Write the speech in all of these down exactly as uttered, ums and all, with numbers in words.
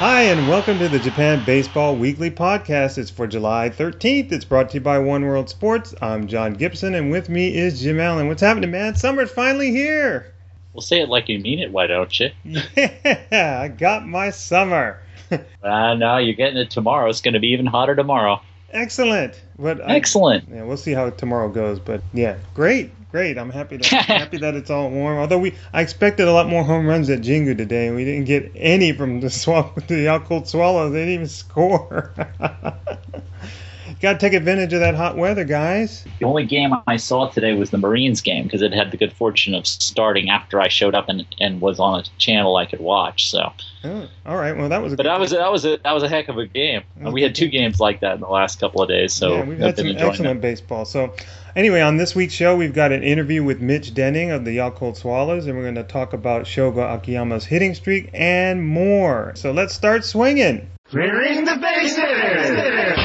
Hi, and welcome to the Japan Baseball Weekly Podcast. It's for July thirteenth. It's brought to you by One World Sports. I'm John Gibson, and with me is Jim Allen. What's happening, man? Summer's finally here. Well, say it like you mean it, why don't you? Yeah, I got my summer. uh, no, you're getting it tomorrow. It's going to be even hotter tomorrow. Excellent. But I, Excellent. Yeah, we'll see how tomorrow goes. But yeah, great, great. I'm happy to, happy that it's all warm. Although we, I expected a lot more home runs at Jingu today, and we didn't get any from the swall, the Yakult Swallows. They didn't even score. Got to take advantage of that hot weather, guys. The only game I saw today was the Marines game because it had the good fortune of starting after I showed up and, and was on a channel I could watch. So, oh, all right. Well, that was. A but good that was game. that was a that was a heck of a game. And we had two games like that in the last couple of days. So yeah, we've I've had been some enjoying excellent that. baseball. So, anyway, on this week's show, we've got an interview with Mitch Denning of the Yakult Swallows, and we're going to talk about Shogo Akiyama's hitting streak and more. So let's start swinging. Clearing the bases.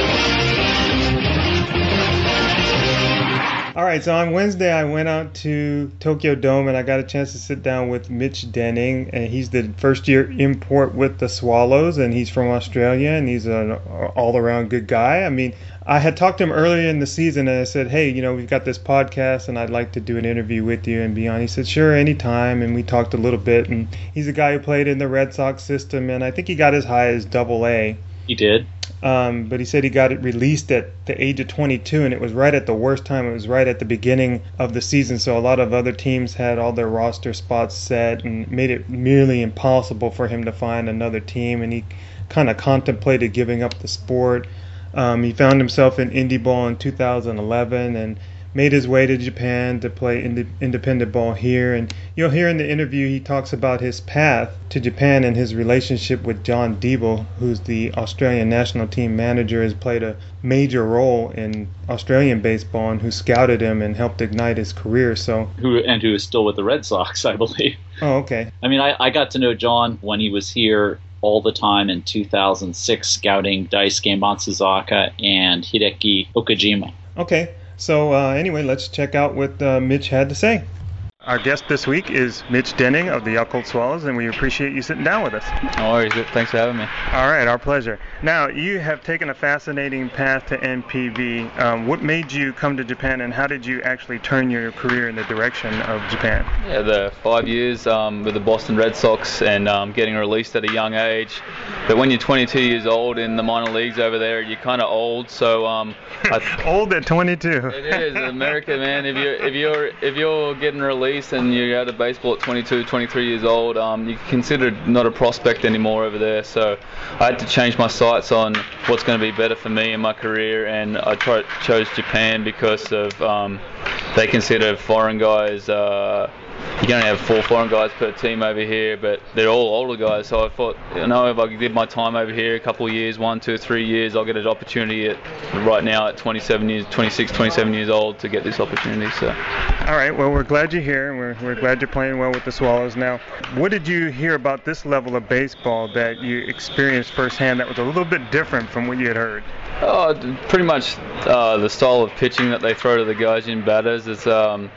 All right, so on Wednesday, I went out to Tokyo Dome, and I got a chance to sit down with Mitch Denning, and he's the first-year import with the Swallows, and he's from Australia, and he's an all-around good guy. I mean, I had talked to him earlier in the season, and I said, hey, you know, we've got this podcast, and I'd like to do an interview with you and be on. He said, sure, anytime, and we talked a little bit, and he's a guy who played in the Red Sox system, and I think he got as high as double A. He did. Um, but he said he got it released at the age of twenty-two, and it was right at the worst time. It was right at the beginning of the season, so a lot of other teams had all their roster spots set and made it nearly impossible for him to find another team, and he kind of contemplated giving up the sport. Um, he found himself in indie ball in two thousand eleven and made his way to Japan to play ind- independent ball here. And you'll hear in the interview he talks about his path to Japan and his relationship with John Deeble, who's the Australian national team manager, has played a major role in Australian baseball and who scouted him and helped ignite his career. So Who and who is still with the Red Sox, I believe. Oh, okay. I mean, I, I got to know John when he was here all the time in two thousand six, scouting Daisuke Matsuzaka and Hideki Okajima. Okay. So uh, anyway, let's check out what uh, Mitch had to say. Our guest this week is Mitch Denning of the Yakult Swallows, and we appreciate you sitting down with us. No worries. Thanks for having me. All right, our pleasure. Now, you have taken a fascinating path to N P B. Um, what made you come to Japan, and how did you actually turn your career in the direction of Japan? Yeah, the five years um, with the Boston Red Sox and um, getting released at a young age. But when you're twenty-two years old in the minor leagues over there, you're kind of old. So um, I, old at twenty-two. It is America, man. If you if you're if you're getting released and you're out of baseball at twenty-two, twenty-three years old, um, you're considered not a prospect anymore over there. So I had to change my sights on what's going to be better for me in my career, and I tried, chose Japan because of um, they consider foreign guys. Uh, you can only have four foreign guys per team over here, but they're all older guys. So I thought, you know, if I did my time over here a couple of years, one, two, three years, I'll get an opportunity at right now at twenty-seven years, twenty-six, twenty-seven years old to get this opportunity. So. All right. Well, we're glad you're here, and we're we're glad you're playing well with the Swallows. Now, what did you hear about this level of baseball that you experienced firsthand that was a little bit different from what you had heard? Oh, pretty much uh, the style of pitching that they throw to the guys in batters is um,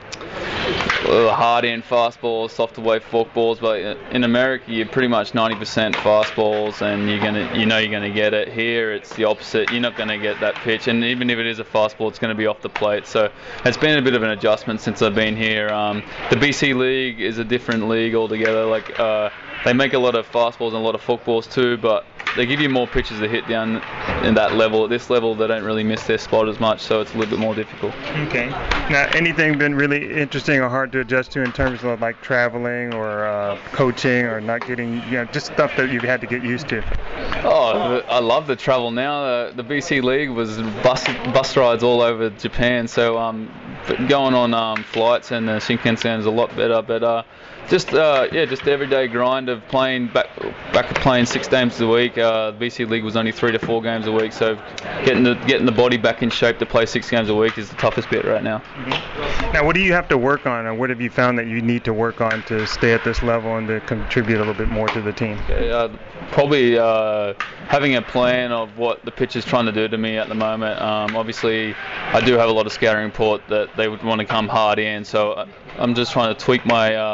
hard in fastballs, soft away forkballs. But in America, you're pretty much ninety percent fastballs, and you're gonna, you know, you're gonna get it. Here, it's the opposite. You're not gonna get that pitch, and even if it is a fastball, it's gonna be off the plate. So it's been a bit of an adjustment since I've been here. Um, the B C League is a different league altogether. Like uh, they make a lot of fastballs and a lot of forkballs too, but they give you more pitches to hit down in that level. At this level, they don't really miss their spot as much, so it's a little bit more difficult. Okay. Now, anything been really interesting or hard to adjust to in terms of like traveling or uh, coaching or not getting, you know, just stuff that you've had to get used to? Oh, I love the travel now. Uh, the B C League was bus bus rides all over Japan, so um, going on um, flights and the Shinkansen is a lot better. But uh, just uh, yeah, just the everyday grind of playing back back to playing six games a week. Uh, the B C League was only three to four games a week, so getting the getting the body back in shape to play six games a week is the toughest bit right now. Mm-hmm. Now, what do you have to work on, or what have you found that you need to work on to stay at this level and to contribute a little bit more to the team? Okay, uh, probably uh, having a plan of what the pitch is trying to do to me at the moment. Um, obviously, I do have a lot of scouting report that they would want to come hard in, so I'm just trying to tweak my uh, stance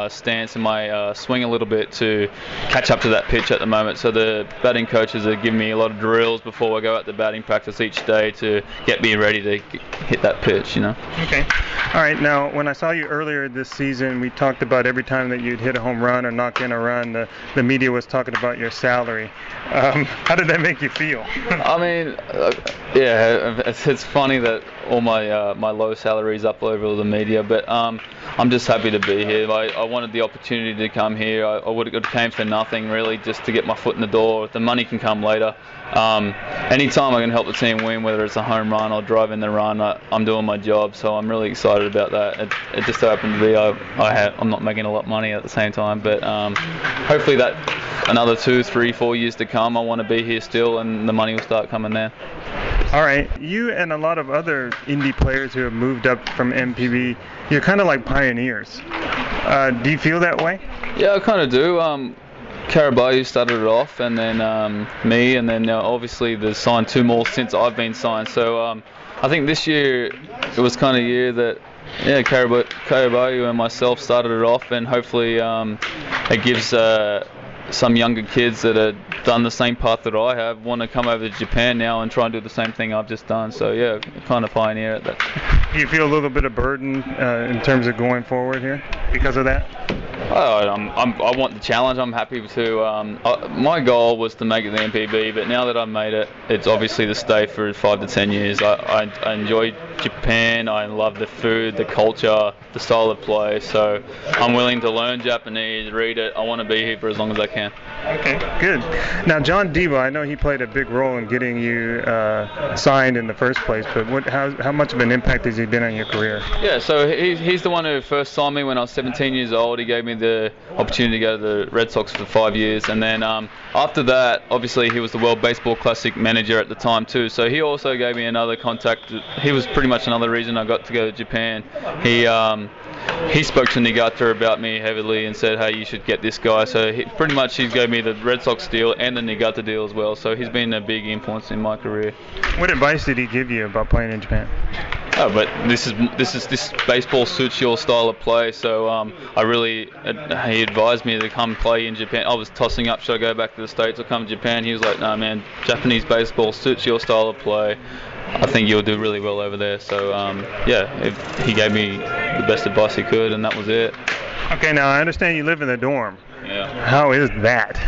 enhancing my uh, swing a little bit to catch up to that pitch at the moment. So the batting coaches are giving me a lot of drills before I go out to batting practice each day to get me ready to hit that pitch, you know. Okay. All right. Now, when I saw you earlier this season, we talked about every time that you'd hit a home run or knock in a run, the, the media was talking about your salary. Um, how did that make you feel? I mean, uh, yeah, it's, it's funny that all my uh, my low salaries up over the media, but um, I'm just happy to be here. I, I wanted the opportunity to come here. I, I would have came for nothing really, just to get my foot in the door. The money can come later. Um, anytime I can help the team win, whether it's a home run or driving the run, I, I'm doing my job. So I'm really excited about that. It, it just so happened to be I, I had, I'm not making a lot of money at the same time, but um, hopefully that another two, three, four years to come, I want to be here still, and the money will start coming there. All right, you and a lot of other indie players who have moved up from M P B, you're kind of like pioneers. Uh, do you feel that way? Yeah, I kind of do. Um, Caraballo started it off, and then um, me, and then uh, obviously there's signed two more since I've been signed. So um, I think this year it was kind of a year that yeah, Caraballo and myself started it off, and hopefully um, it gives uh, some younger kids that have done the same path that I have want to come over to Japan now and try and do the same thing I've just done. So yeah, kind of pioneer at that. Do you feel a little bit of burden uh, in terms of going forward here because of that? Oh, I'm, I'm, I want the challenge. I'm happy to. Um, I, my goal was to make it the M P B, but now that I've made it, it's obviously to stay for five to ten years. I, I, I enjoy Japan. I love the food, the culture, the style of play. So I'm willing to learn Japanese, read it. I want to be here for as long as I can. Okay, good. Now, John Debo, I know he played a big role in getting you uh, signed in the first place, but what, how, how much of an impact has he been on your career? Yeah, so he, he's the one who first signed me when I was seventeen years old. He gave me the opportunity to go to the Red Sox for five years, and then um, after that, obviously he was the World Baseball Classic manager at the time too, so he also gave me another contact. He was pretty much another reason I got to go to Japan. He um, he spoke to Nagata about me heavily and said, hey, you should get this guy. So he, pretty much he gave me the Red Sox deal and the Nagata deal as well, so he's been a big influence in my career. What advice did he give you about playing in Japan? Oh, but this is this is this baseball suits your style of play. So um, I really uh, he advised me to come play in Japan. I was tossing up, should I go back to the States or come to Japan? He was like, no man, Japanese baseball suits your style of play. I think you'll do really well over there. So um, yeah, if he gave me the best advice he could, and that was it. Okay, now I understand you live in the dorm. Yeah. How is that?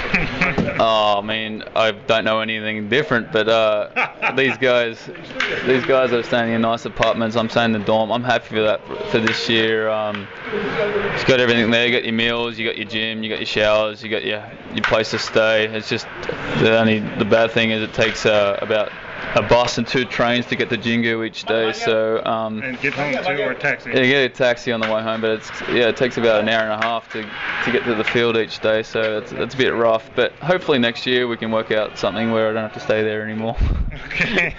Oh man, I don't know anything different, but uh, these guys, these guys are staying in nice apartments. I'm staying in the dorm. I'm happy for that for, for this year. Um, you've got everything there. You got your meals, you got your gym, you got your showers, you got your your place to stay. It's just the only the bad thing is it takes uh, about a bus and two trains to get to Jingu each day. So um, and get home too, or taxi? Yeah, get a taxi on the way home, but it's yeah, it takes about an hour and a half to to get to the field each day. So it's it's a bit rough. But hopefully next year we can work out something where I don't have to stay there anymore. Okay.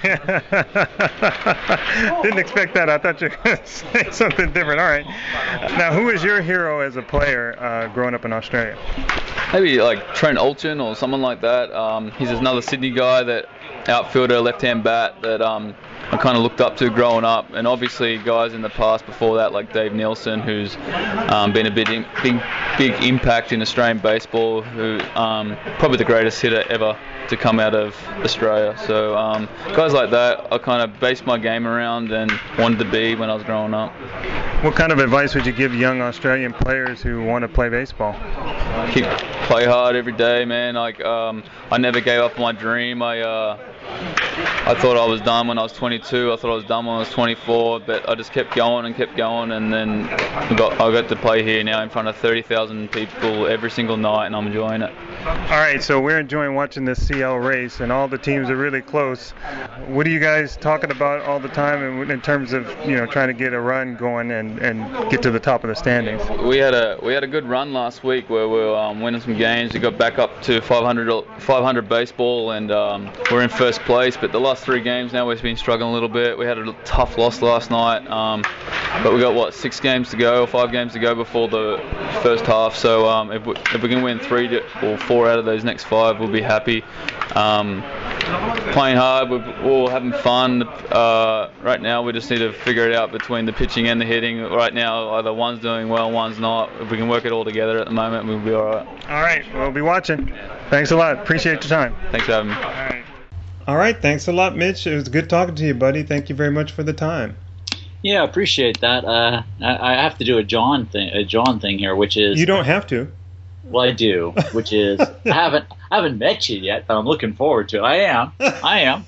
Didn't expect that. I thought you were going to say something different. All right. Now, who is your hero as a player uh, growing up in Australia? Maybe like Trent Olchen or someone like that. Um, he's another Sydney guy, that outfielder, left-hand bat that um, I kind of looked up to growing up, and obviously guys in the past before that like Dave Nielsen, who's um, been a big, big, big impact in Australian baseball, who um, probably the greatest hitter ever to come out of Australia. So um, guys like that I kind of based my game around and wanted to be when I was growing up. What kind of advice would you give young Australian players who want to play baseball? Keep play hard every day, man. Like um, I never gave up my dream. I uh, I thought I was done when I was twenty-two. I thought I was done when I was twenty-four, but I just kept going and kept going, and then I got I got to play here now in front of thirty thousand people every single night, and I'm enjoying it. All right, so we're enjoying watching this C L race, and all the teams are really close. What are you guys talking about all the time in, in terms of, you know, trying to get a run going and, and get to the top of the standings? We had a we had a good run last week where we were um, winning some games. We got back up to five hundred baseball, and um, we're in first place. But the last three games now we've been struggling a little bit. We had a tough loss last night, um, but we got what six games to go or five games to go before the first half. So um, if we, if we can win three to, or four out of those next five, we'll be happy. Um, playing hard. We're all having fun. Uh, right now, we just need to figure it out between the pitching and the hitting. Right now, either one's doing well, one's not. If we can work it all together at the moment, we'll be all right. All right, we'll be watching. Thanks a lot. Appreciate your time. Thanks for having me. All right. All right, thanks a lot, Mitch. It was good talking to you, buddy. Thank you very much for the time. Yeah, appreciate that. Uh, I, I have to do a John thing, a John thing here, which is You don't have to. Well, I do, which is I haven't I haven't met you yet, but I'm looking forward to it. I am, I am,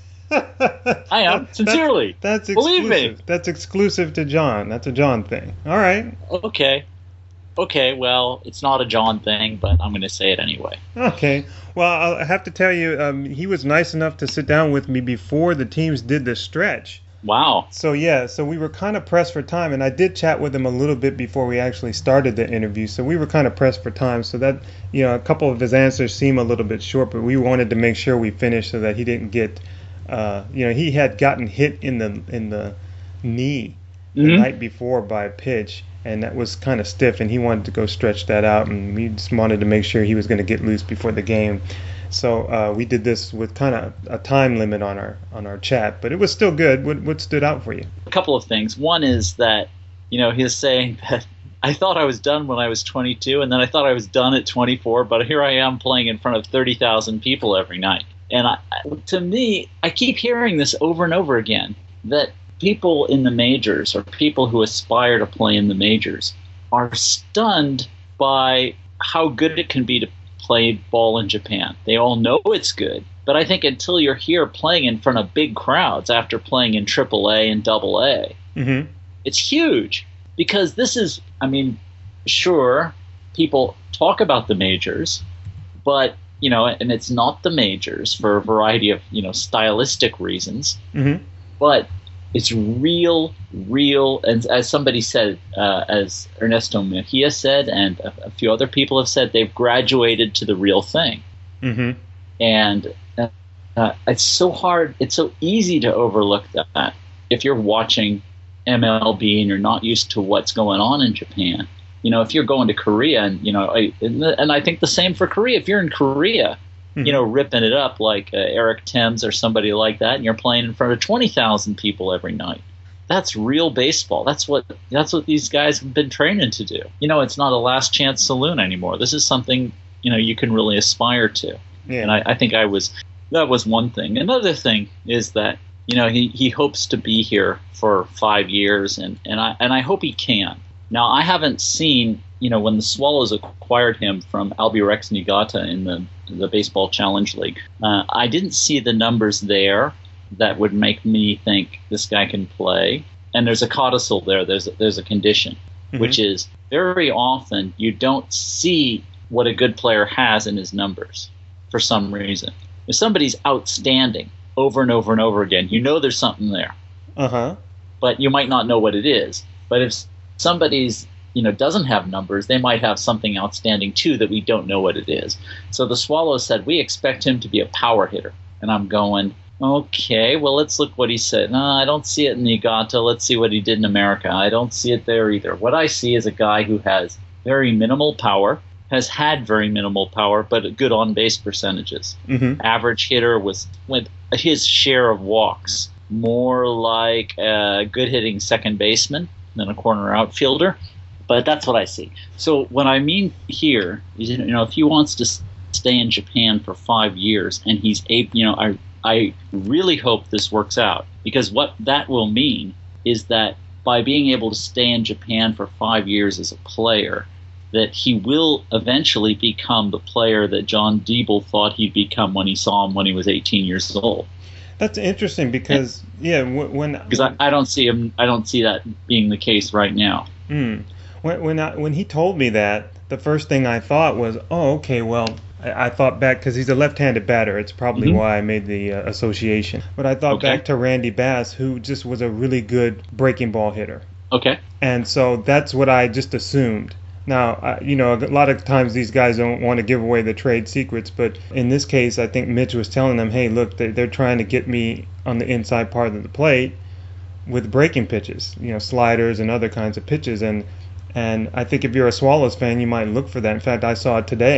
I am sincerely. That's, that's Believe exclusive. me. That's exclusive to John. That's a John thing. All right. Okay, okay. Well, it's not a John thing, but I'm going to say it anyway. Okay. Well, I have to tell you, um, he was nice enough to sit down with me before the teams did the stretch. Wow. So yeah, so we were kind of pressed for time, and I did chat with him a little bit before we actually started the interview. So we were kind of pressed for time. So that, you know, a couple of his answers seem a little bit short, but we wanted to make sure we finished so that he didn't get, uh, you know, he had gotten hit in the in the knee the Mhm. night before by a pitch, and that was kind of stiff, and he wanted to go stretch that out, and we just wanted to make sure he was going to get loose before the game. So uh, we did this with kind of a time limit on our on our chat, but it was still good. What what stood out for you? A couple of things. One is that, you know, he's saying that I thought I was done when I was twenty-two, and then I thought I was done at twenty-four, but here I am playing in front of thirty thousand people every night. And I, to me, I keep hearing this over and over again, that people in the majors, or people who aspire to play in the majors, are stunned by how good it can be to play ball in Japan. They all know it's good, but I think until you're here playing in front of big crowds after playing in triple A and double A, Mm-hmm. it's huge, because this is, I mean, sure, people talk about the majors, but, you know, and it's not the majors for a variety of, you know, stylistic reasons, Mm-hmm. but it's real, real, and as somebody said, uh, as Ernesto Mejia said, and a, a few other people have said, they've graduated to the real thing. Mm-hmm. And uh, it's so hard, it's so easy to overlook that if you're watching M L B and you're not used to what's going on in Japan. You know, if you're going to Korea, and, you know, I, and, the, and I think the same for Korea. If you're in Korea, you know, ripping it up like uh, Eric Thames or somebody like that, and you're playing in front of twenty thousand people every night. That's real baseball. That's what that's what these guys have been training to do. You know, it's not a last chance saloon anymore. This is something, you know, you can really aspire to. Yeah. And I, I think I was that was one thing. Another thing is that, you know, he, he hopes to be here for five years, and, and I and I hope he can. Now, I haven't seen, you know, when the Swallows acquired him from Albirex Niigata in the the Baseball Challenge League, uh, I didn't see the numbers there that would make me think this guy can play. And there's a codicil there. There's a, there's a condition, Mhm. which is very often you don't see what a good player has in his numbers for some reason. If somebody's outstanding over and over and over again, you know there's something there, Uh-huh. but you might not know what it is. But if somebody's, you know, doesn't have numbers, they might have something outstanding too that we don't know what it is. So the Swallows said, we expect him to be a power hitter. And I'm going, okay, well, let's look what he said. No, I don't see it in Niigata. Let's see what he did in America. I don't see it there either. What I see is a guy who has very minimal power, has had very minimal power, but good on-base percentages. Mm-hmm. Average hitter was, with his share of walks, more like a good-hitting second baseman than a corner outfielder. But that's what I see. So what I mean here is, you know, if he wants to stay in Japan for five years, and he's able, you know, I I really hope this works out, because what that will mean is that by being able to stay in Japan for five years as a player, that he will eventually become the player that John Diebel thought he'd become when he saw him when he was eighteen years old. That's interesting because yeah, w- when Because I, I don't see him, I don't see that being the case right now. Mm. When when I, when he told me that, the first thing I thought was, oh, okay, well, I, I thought back because he's a left-handed batter. It's probably Mhm. why I made the uh, association. But I thought Okay. back to Randy Bass, who just was a really good breaking ball hitter, Okay. and so that's what I just assumed. Now, I, you know, a lot of times these guys don't want to give away the trade secrets, but in this case, I think Mitch was telling them, hey, look, they, they're trying to get me on the inside part of the plate with breaking pitches, you know, sliders and other kinds of pitches. And and I think if you're a Swallows fan, you might look for that. In fact, I saw it today.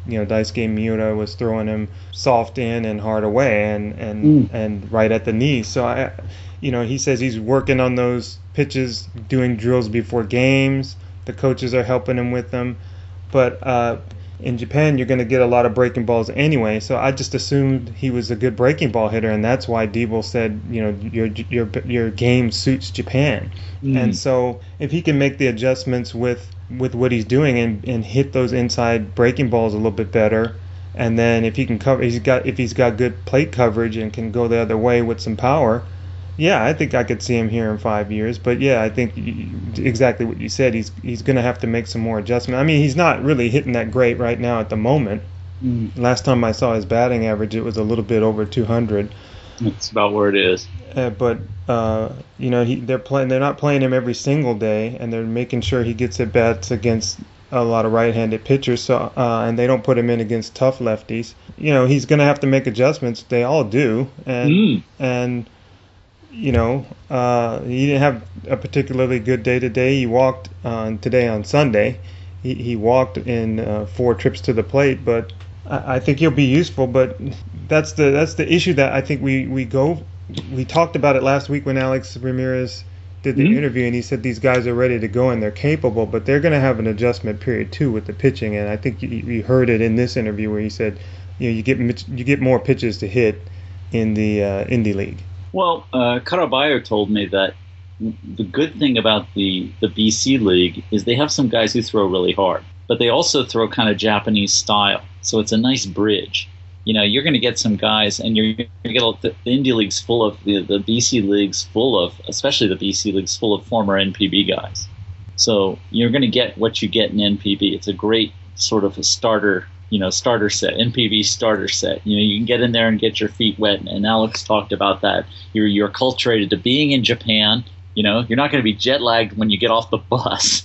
you know, Daisuke Miura was throwing him soft in and hard away and and Mm. and right at the knee. So I, you know, he says he's working on those pitches, doing drills before games. The coaches are helping him with them, but uh, in Japan you're going to get a lot of breaking balls anyway. So I just assumed he was a good breaking ball hitter, and that's why Debo said, you know, your your your game suits Japan. Mm. And so if he can make the adjustments with with what he's doing and, and hit those inside breaking balls a little bit better, and then if he can cover, he's got if he's got good plate coverage and can go the other way with some power, yeah, I think I could see him here in five years. But yeah, I think you- exactly what you said. He's he's going to have to make some more adjustment. I mean, he's not really hitting that great right now at the moment. Mm. Last time I saw his batting average, it was a little bit over two hundred. That's about where it is. Uh, but uh, you know, he, they're playing. They're not playing him every single day, and they're making sure he gets at bats against a lot of right-handed pitchers. So, uh, and they don't put him in against tough lefties. You know, he's going to have to make adjustments. They all do, and Mm. and you know, uh, he didn't have a particularly good day today. He walked uh, today on Sunday. He he walked in uh, four trips to the plate, but I, I think he'll be useful. But that's the that's the issue that I think we we go. We talked about it last week when Alex Ramirez did the Mhm. interview, and he said these guys are ready to go and they're capable, but they're going to have an adjustment period too with the pitching. And I think you, you heard it in this interview where he said, you know, you get mit- you get more pitches to hit in the uh, indie league. Well, uh, Caraballo told me that the good thing about the, the B C League is they have some guys who throw really hard, but they also throw kind of Japanese style. So it's a nice bridge. You know, you're going to get some guys, and you're going to get a, the, the Indie League's full of, the, the B C League's full of, especially the B C League's full of former N P B guys. So you're going to get what you get in N P B. It's a great sort of a starter, you know, starter set, N P B starter set. You know, you can get in there and get your feet wet. And Alex talked about that. You're you're acculturated to being in Japan. You know, you're not going to be jet lagged when you get off the bus.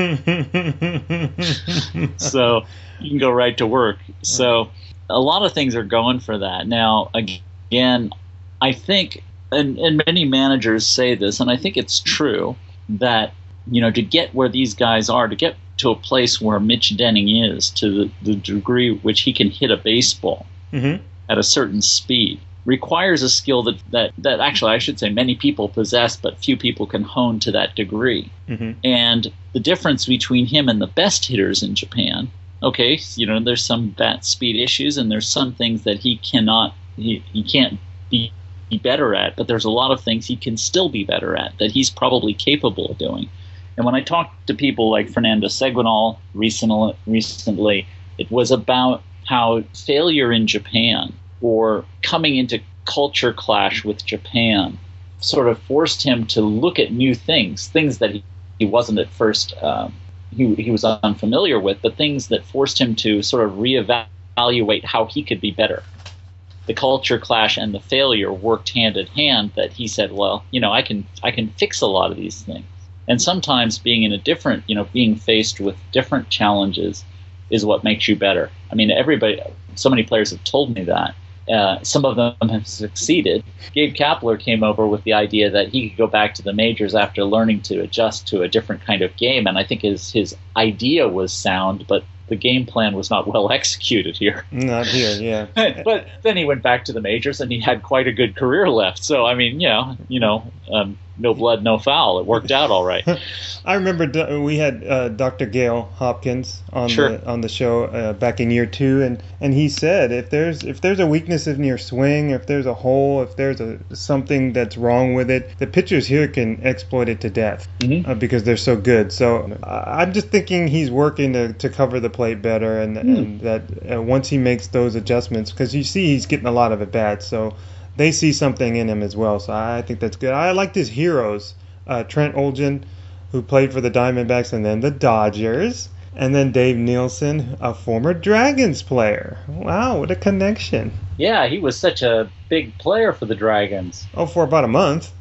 So you can go right to work. So a lot of things are going for that. Now, again, I think, and, and many managers say this, and I think it's true, that, you know, to get where these guys are, to get to a place where Mitch Denning is, to the, the degree which he can hit a baseball Mm-hmm. at a certain speed, requires a skill that, that, that actually I should say many people possess, but few people can hone to that degree. Mm-hmm. And the difference between him and the best hitters in Japan, okay, you know, there's some bat speed issues and there's some things that he cannot, he, he can't be, be better at, but there's a lot of things he can still be better at that he's probably capable of doing. And when I talked to people like Fernando Seguinal recently, recently, it was about how failure in Japan or coming into culture clash with Japan sort of forced him to look at new things, things that he, he wasn't at first um, he, he was unfamiliar with, but things that forced him to sort of reevaluate how he could be better. The culture clash and the failure worked hand in hand, that he said, well, you know, I can I can fix a lot of these things. And sometimes being in a different, you know, being faced with different challenges is what makes you better. I mean, everybody, so many players have told me that. Uh, some of them have succeeded. Gabe Kapler came over with the idea that he could go back to the majors after learning to adjust to a different kind of game, and I think his his idea was sound, but the game plan was not well executed here. Not here, yeah. But then he went back to the majors, and he had quite a good career left. So I mean, yeah, you know, um, no blood, no foul. It worked out all right. I remember do- we had uh, Doctor Gail Hopkins on Sure. the on the show uh, back in year two, and, and he said if there's if there's a weakness in your swing, if there's a hole, if there's a something that's wrong with it, the pitchers here can exploit it to death Mhm. uh, because they're so good. So uh, I'm just thinking he's working to, to cover the plate better, and, and that uh, once he makes those adjustments, because you see he's getting a lot of at bats, so they see something in him as well. So I think that's good. I liked his heroes, uh, Trent Olgen, who played for the Diamondbacks and then the Dodgers, and then Dave Nielsen, a former Dragons player. Wow, what a connection. Yeah, he was such a big player for the Dragons. Oh, for about a month.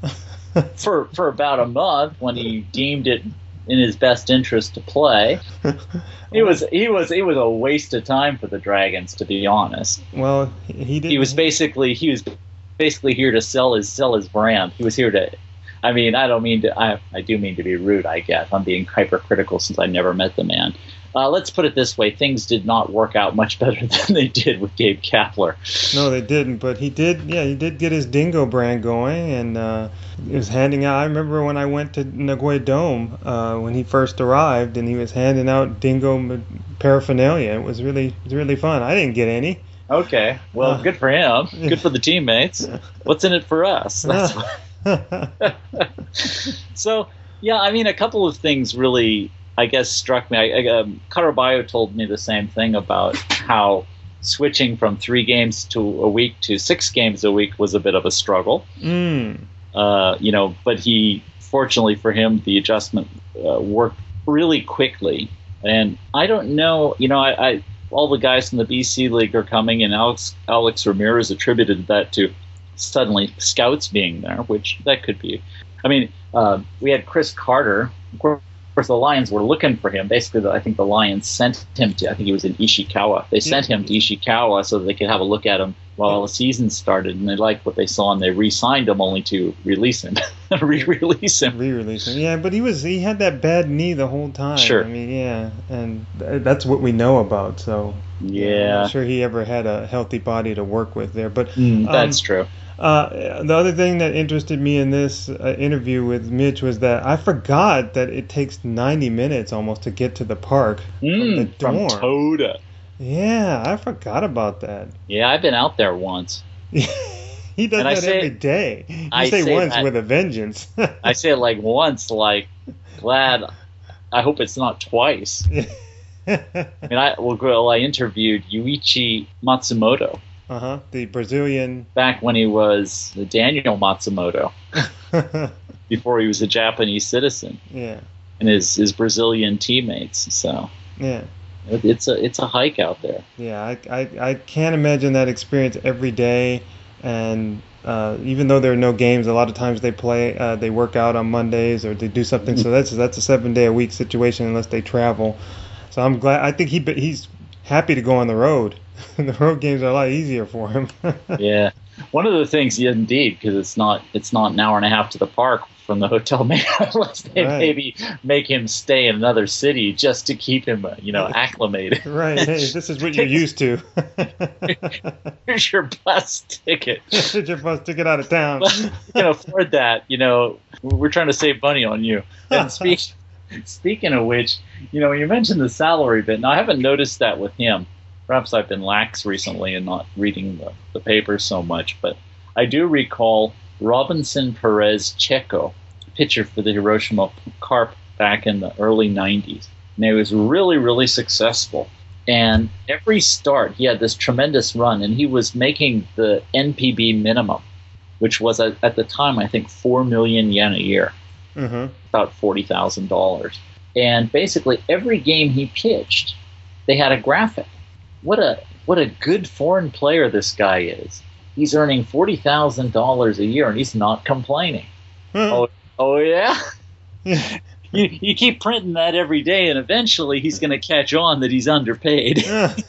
For for about a month when he deemed it in his best interest to play. He was he was he was a waste of time for the Dragons, to be honest. Well, he did. He was basically he was basically here to sell his sell his brand. He was here to I mean, I don't mean to I I do mean to be rude, I guess. I'm being hypercritical since I never met the man. Uh, let's put it this way: things did not work out much better than they did with Gabe Kapler. No, they didn't. But he did. Yeah, he did get his Dingo brand going, and uh, he was handing out. I remember when I went to Nagoya Dome uh, when he first arrived, and he was handing out Dingo paraphernalia. It was really, it was really fun. I didn't get any. Okay, well, uh, good for him. Good for the teammates. What's in it for us? That's what... So, yeah, I mean, a couple of things really, I guess, struck me. I, I, um, Caraballo told me the same thing about how switching from three games to a week to six games a week was a bit of a struggle. Mm. Uh, you know, but he, fortunately for him, the adjustment uh, worked really quickly. And I don't know, you know, I, I all the guys from the B C League are coming, and Alex Alex Ramirez attributed that to suddenly scouts being there, which that could be. I mean, uh, we had Chris Carter. Of course, the Lions were looking for him. Basically, I think the Lions sent him to, I think he was in Ishikawa. They sent him to Ishikawa so that they could have a look at him while the season started, and they liked what they saw, and they re-signed him only to release him, re-release him. Re-release him, yeah. But he was he had that bad knee the whole time. Sure. I mean, yeah, and th- that's what we know about. So yeah, I'm not sure he ever had a healthy body to work with there. But mm, that's um, true. Uh, the other thing that interested me in this uh, interview with Mitch was that I forgot that it takes ninety minutes almost to get to the park mm, from the dorm. From Toda. Yeah, I forgot about that. Yeah, I've been out there once. He does and that say, every day. You I say, say once that, with a vengeance. I say it like once, like glad. I hope it's not twice. I mean, I well, I interviewed Yuichi Matsumoto. Uh huh. The Brazilian. Back when he was the Daniel Matsumoto, before he was a Japanese citizen. Yeah. And his his Brazilian teammates. So. Yeah. It's a it's a hike out there. Yeah, I, I, I can't imagine that experience every day, and uh, even though there are no games, a lot of times they play, uh, they work out on Mondays or they do something. So that's that's a seven day a week situation unless they travel. So I'm glad. I think he he's happy to go on the road. The road games are a lot easier for him. Yeah, one of the things, yeah, indeed, because it's not it's not an hour and a half to the park from the hotel, unless they right. maybe make him stay in another city just to keep him, you know, acclimated. Right. Hey, this is what you're used to. Here's your bus ticket. Here's your bus ticket out of town. You can afford that. You know, we're trying to save money on you. And speak, speaking of which, you know, you mentioned the salary bit. Now, I haven't noticed that with him. Perhaps I've been lax recently and not reading the, the papers so much, but I do recall Robinson Perez Checo, pitcher for the Hiroshima Carp back in the early nineties. And he was really, really successful. And every start, he had this tremendous run, and he was making the N P B minimum, which was at, at the time, I think, four million yen a year, mm-hmm. about forty thousand dollars. And basically, every game he pitched, they had a graphic. What a what a good foreign player this guy is. He's earning forty thousand dollars a year, and he's not complaining. Hmm. Oh, oh yeah? you, you keep printing that every day, and eventually he's going to catch on that he's underpaid.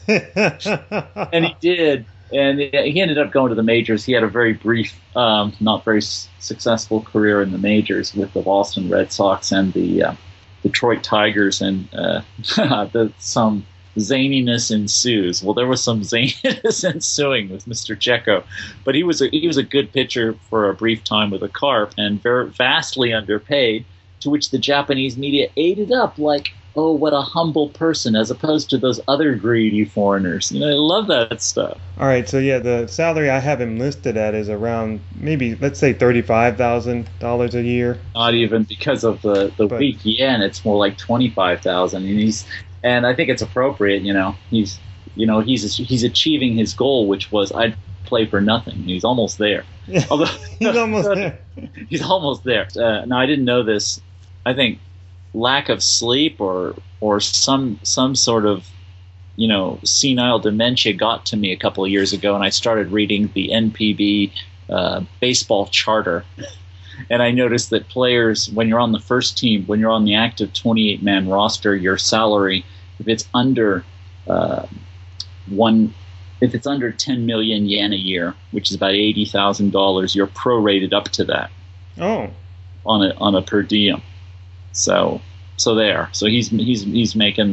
And he did. And he ended up going to the majors. He had a very brief, um, not very s- successful career in the majors with the Boston Red Sox and the uh, Detroit Tigers, and uh, the, some... zaniness ensues. Well, there was some zaniness ensuing with Mister Checo, but he was a, he was a good pitcher for a brief time with the Carp, and very vastly underpaid, to which the Japanese media ate it up like, oh, what a humble person, as opposed to those other greedy foreigners. You know, I love that stuff. All right, so yeah, the salary I have him listed at is around maybe, let's say, thirty-five thousand dollars a year. Not even, because of the, the but, weak yen, it's more like twenty-five thousand dollars, and he's And I think it's appropriate, you know. He's, you know, he's he's achieving his goal, which was I'd play for nothing. He's almost there. Although he's almost there. He's almost there. Uh, now I didn't know this. I think lack of sleep or or some some sort of, you know, senile dementia got to me a couple of years ago, and I started reading the N P B uh, baseball charter. And I noticed that players, when you're on the first team, when you're on the active twenty-eight man roster, your salary, if it's under uh, one, if it's under ten million yen a year, which is about eighty thousand dollars, you're prorated up to that. Oh. On a on a per diem. So so there. So he's he's he's making the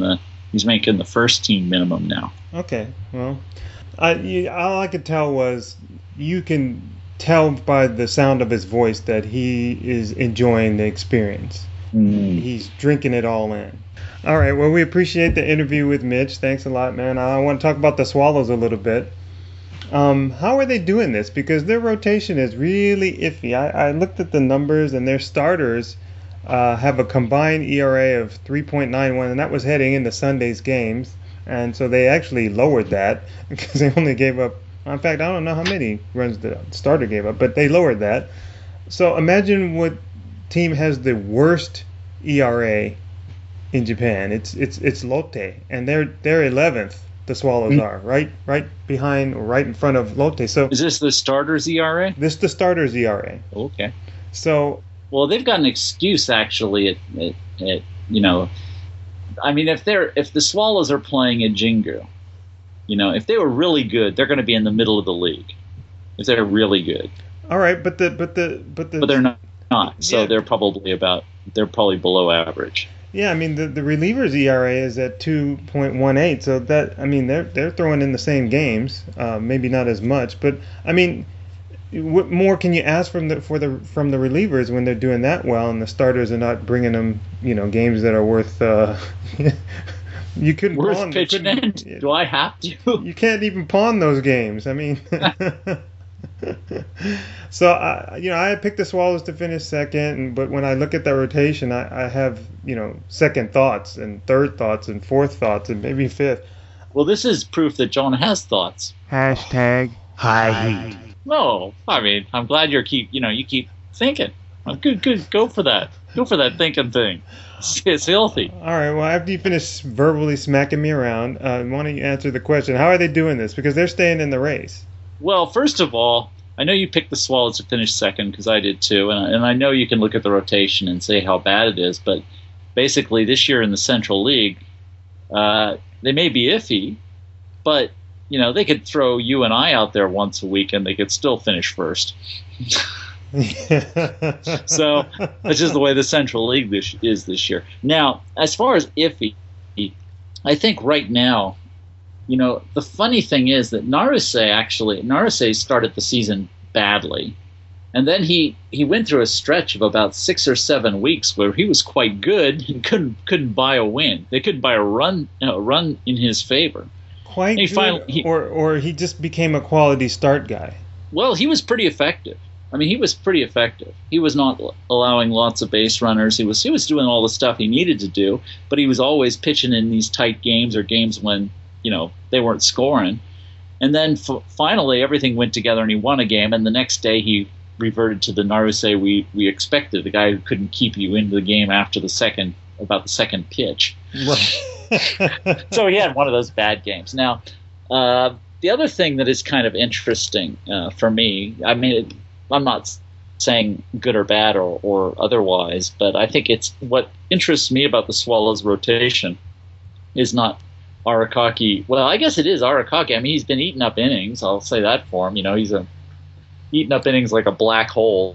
He's making the first team minimum now. Okay, well, I, you, all I could tell was you can tell by the sound of his voice that he is enjoying the experience. Mm. He's drinking it all in. All right, well, we appreciate the interview with Mitch. Thanks a lot, man. I want to talk about the Swallows a little bit. Um, how are they doing this? Because their rotation is really iffy. I, I looked at the numbers, and their starters uh, have a combined E R A of three point nine one, and that was heading into Sunday's games. And so they actually lowered that because they only gave up, in fact, I don't know how many runs the starter gave up, but they lowered that. So imagine what team has the worst E R A in Japan. It's it's it's Lotte, and they're they're eleventh. The Swallows are right right behind or right in front of Lotte. So is this the starters E R A? This is the starters E R A. Okay. So well, they've got an excuse actually. At, at, at you know, I mean, if they're if the Swallows are playing at Jingu, you know, if they were really good, they're going to be in the middle of the league. If they're really good. All right, but the but the but the but they're not. not so yeah. they're probably about they're probably below average. Yeah, I mean the, the relievers E R A is at two point one eight, so that I mean they're they're throwing in the same games, uh, maybe not as much, but I mean, what more can you ask from the for the from the relievers when they're doing that well, and the starters are not bringing them, you know, games that are worth. Uh, you couldn't worth pawn, pitching in. Do I have to? You can't even pawn those games. I mean. So I, you know, I picked the Swallows to finish second, and, but when I look at that rotation, I, I have you know second thoughts and third thoughts and fourth thoughts and maybe fifth. Well, this is proof that John has thoughts. Hashtag high heat. No, I mean I'm glad you're keep you know you keep thinking. Good, good, go for that. Go for that thinking thing. It's, it's healthy. All right. Well, after you finish verbally smacking me around, uh, why don't you answer the question? How are they doing this? Because they're staying in the race. Well, first of all, I know you picked the Swallows to finish second because I did too, and, and I know you can look at the rotation and say how bad it is, but basically this year in the Central League, uh, they may be iffy, but you know they could throw you and I out there once a week and they could still finish first. So that's just the way the Central League this, is this year. Now, as far as iffy, I think right now, you know, the funny thing is that Naruse actually, Naruse started the season badly. And then he, he went through a stretch of about six or seven weeks where he was quite good and couldn't couldn't buy a win. They couldn't buy a run you know, run in his favor. Quite he good, finally, he, or or he just became a quality start guy. Well, he was pretty effective. I mean, he was pretty effective. He was not allowing lots of base runners. He was he was doing all the stuff he needed to do, but he was always pitching in these tight games or games when, you know, they weren't scoring. And then f- finally everything went together and he won a game, and the next day he reverted to the Naruse we, we expected, the guy who couldn't keep you into the game after the second, about the second pitch. Right. So he had one of those bad games. Now, uh, the other thing that is kind of interesting uh, for me, I mean, it, I'm not saying good or bad or, or otherwise, but I think it's what interests me about the Swallows rotation is not Arakaki. Well, I guess it is Arakaki. I mean, he's been eating up innings. I'll say that for him. You know, he's a eating up innings like a black hole.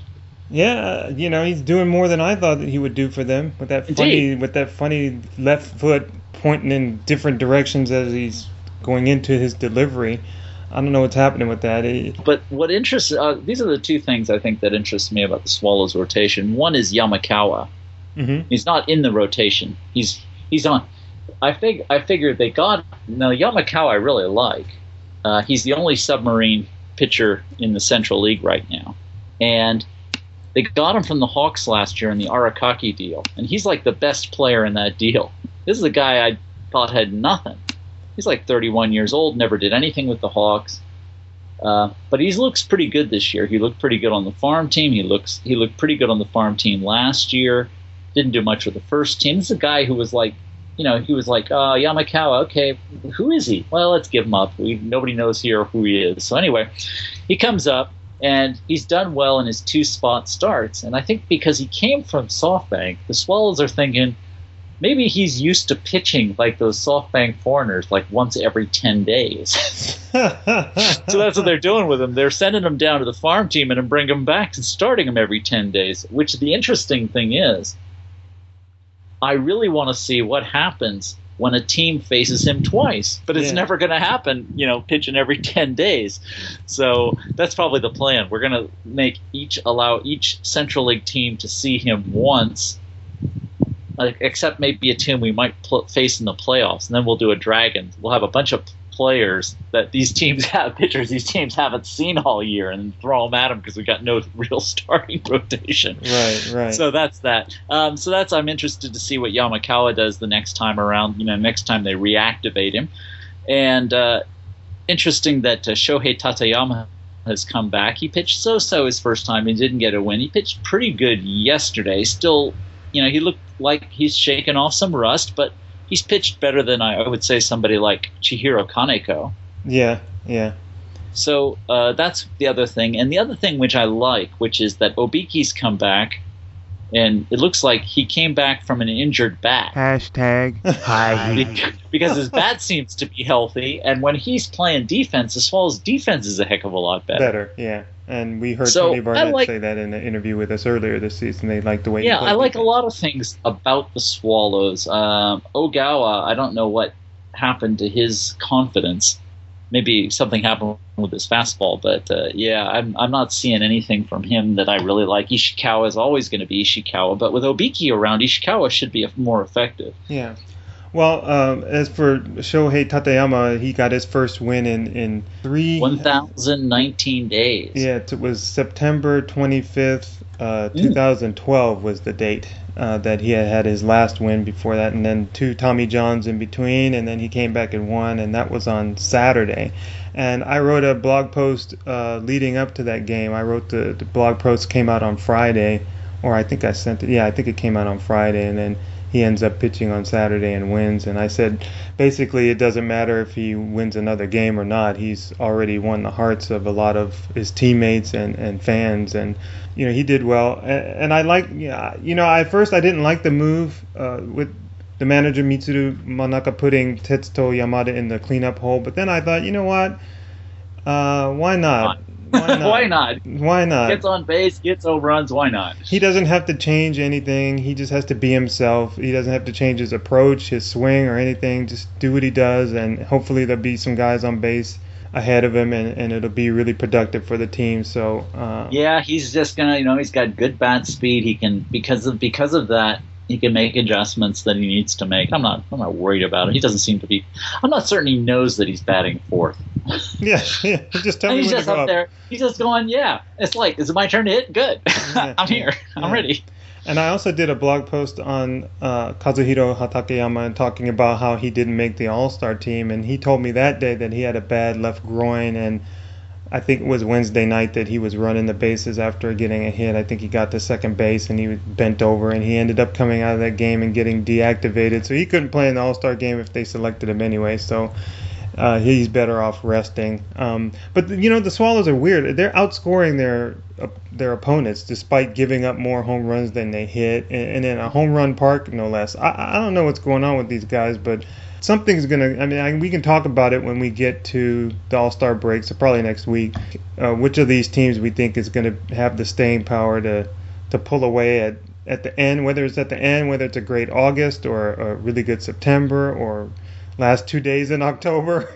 Yeah, you know, he's doing more than I thought that he would do for them with that Indeed. funny with that funny left foot pointing in different directions as he's going into his delivery. I don't know what's happening with that. It, but what interests uh, these are the two things I think that interest me about the Swallows rotation. One is Yamakawa. Mm-hmm. He's not in the rotation. He's he's on. I fig I figured they got now Yamakawa. I really like. Uh, he's the only submarine pitcher in the Central League right now, and they got him from the Hawks last year in the Arakaki deal, and he's like the best player in that deal. This is a guy I thought had nothing. He's like thirty-one years old, never did anything with the Hawks, uh, but he looks pretty good this year. He looked pretty good on the farm team. He looks he looked pretty good on the farm team last year. Didn't do much with the first team. This is a guy who was like, you know, he was like, uh, Yamakawa, okay, who is he? Well, let's give him up. We nobody knows here who he is. So anyway, he comes up. And he's done well in his two-spot starts. And I think because he came from SoftBank, the Swallows are thinking maybe he's used to pitching like those SoftBank foreigners like once every ten days. So that's what they're doing with him. They're sending him down to the farm team and then bringing him back and starting him every ten days, which the interesting thing is, I really want to see what happens when a team faces him twice. But it's Yeah. never going to happen, you know, pitching every ten days. So that's probably the plan. We're going to make each allow each Central League team to see him once, uh, except maybe a team we might pl- face in the playoffs, and then we'll do a Dragons. We'll have a bunch of players that these teams have, pitchers these teams haven't seen all year, and throw them at them because we got no real starting rotation. Right, right. So that's that. Um, so that's I'm interested to see what Yamakawa does the next time around. You know, next time they reactivate him, and uh, interesting that uh, Shohei Tateyama has come back. He pitched so-so his first time. He didn't get a win. He pitched pretty good yesterday. Still, you know, he looked like he's shaken off some rust, but he's pitched better than I, I would say somebody like Chihiro Kaneko. Yeah, yeah. So uh, that's the other thing. And the other thing which I like, which is that Obiki's come back, and it looks like he came back from an injured bat. Hashtag hi. Because his bat seems to be healthy, and when he's playing defense, as well as defense is a heck of a lot better. Better, yeah. And we heard So, Tony Barnett I like- say that in an interview with us earlier this season. They liked the way Yeah, he played I like a defense. lot of things about the Swallows. Um, Ogawa, I don't know what happened to his confidence. Maybe something happened with his fastball, but uh, yeah, I'm I'm not seeing anything from him that I really like. Ishikawa is always going to be Ishikawa, but with Obiki around, Ishikawa should be more effective. Yeah. Well, um, as for Shohei Tateyama, he got his first win in, in three... one thousand nineteen days. Yeah, it was September twenty-fifth, uh, two thousand twelve was the date uh, that he had had his last win before that, and then two Tommy Johns in between, and then he came back and won, and that was on Saturday. And I wrote a blog post uh, leading up to that game. I wrote the, the blog post came out on Friday, or I think I sent it. Yeah, I think it came out on Friday, and then he ends up pitching on Saturday and wins. And I said, basically, it doesn't matter if he wins another game or not. He's already won the hearts of a lot of his teammates and, and fans. And, you know, he did well. And, and I like, yeah, you know, at first I didn't like the move uh, with the manager Mitsuru Manaka putting Tetsuto Yamada in the cleanup hole. But then I thought, you know what? Uh, why not? Why not? Why not? Why not? Gets on base, gets home runs. Why not? He doesn't have to change anything. He just has to be himself. He doesn't have to change his approach, his swing, or anything. Just do what he does, and hopefully there'll be some guys on base ahead of him, and, and it'll be really productive for the team. So uh, Yeah, he's just gonna, you know, he's got good bat speed. He can because of because of that, he can make adjustments that he needs to make. I'm not I'm not worried about it. He doesn't seem to be. I'm not certain he knows that he's batting fourth. yeah, yeah. Just tell And me he's when just to go up up. there. He's just going, yeah. It's like, is it my turn to hit? Good. Yeah, I'm here. yeah. I'm ready. And I also did a blog post on uh, Kazuhiro Hatakeyama and talking about how he didn't make the All-Star team, and he told me that day that he had a bad left groin, and I think it was Wednesday night that he was running the bases after getting a hit. I think he got to second base and he was bent over, and he ended up coming out of that game and getting deactivated, so he couldn't play in the All-Star game if they selected him anyway. So uh, he's better off resting. Um, but you know, the Swallows are weird. They're outscoring their uh, their opponents despite giving up more home runs than they hit, and, and in a home run park, no less. I, I don't know what's going on with these guys, but something's gonna. I mean, I, we can talk about it when we get to the All-Star break, so probably next week. Uh, which of these teams we think is going to have the staying power to to pull away at at the end, whether it's at the end, whether it's a great August or a really good September or last two days in October.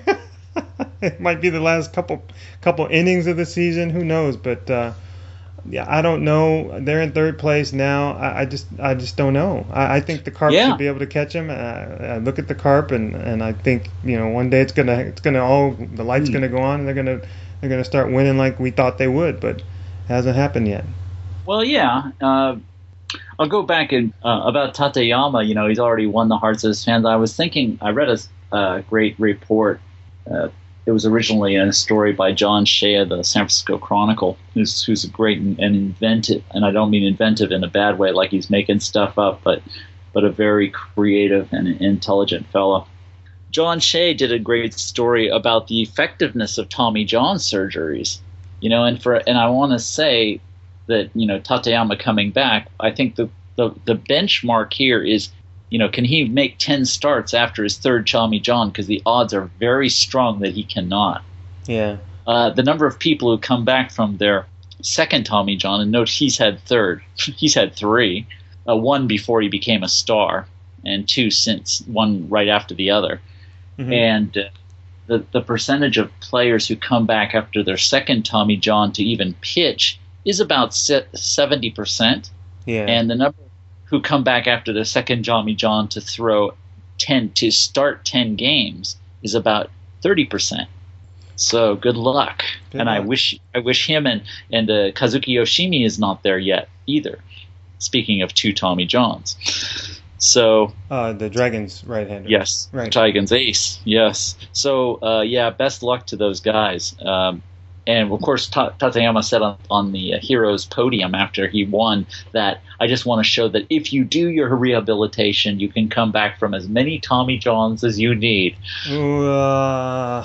It might be the last couple couple innings of the season. Who knows? But uh, yeah, I don't know. They're in third place now. I, I just I just don't know. I, I think the Carp Yeah. should be able to catch them. Uh, I look at the Carp and, and I think, you know, one day it's gonna it's gonna all the lights Hmm. gonna go on and they're gonna they're gonna start winning like we thought they would, but it hasn't happened yet. Well, yeah. Uh, I'll go back and uh, about Tateyama. You know, he's already won the hearts of his fans. I was thinking, I read a uh, great report. Uh, it was originally a story by John Shea of the San Francisco Chronicle, who's who's a great and, and inventive, and I don't mean inventive in a bad way, like he's making stuff up, but but a very creative and intelligent fellow. John Shea did a great story about the effectiveness of Tommy John surgeries. You know, and for and I want to say that, you know, Tateyama coming back, I think the, the, the benchmark here is, you know, can he make ten starts after his third Tommy John? Because the odds are very strong that he cannot. Yeah. Uh, the number of people who come back from their second Tommy John, and note he's had third, he's had three, uh, one before he became a star, and two since, one right after the other. Mm-hmm. And uh, the the percentage of players who come back after their second Tommy John to even pitch is about seventy percent. Yeah. And the number who come back after their second Tommy John to throw ten to start ten games is about thirty percent. So good luck. Good and luck. I wish I wish him and and uh, Kazuki Yoshimi is not there yet either. Speaking of two Tommy Johns. So uh, the Dragons right-hander. Yes, right. Dragons ace. Yes. So uh, yeah, best luck to those guys. Um, and of course, Ta- Tateyama said on, on the uh, Heroes podium after he won that I just want to show that if you do your rehabilitation, you can come back from as many Tommy Johns as you need. Uh...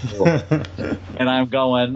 And I'm going,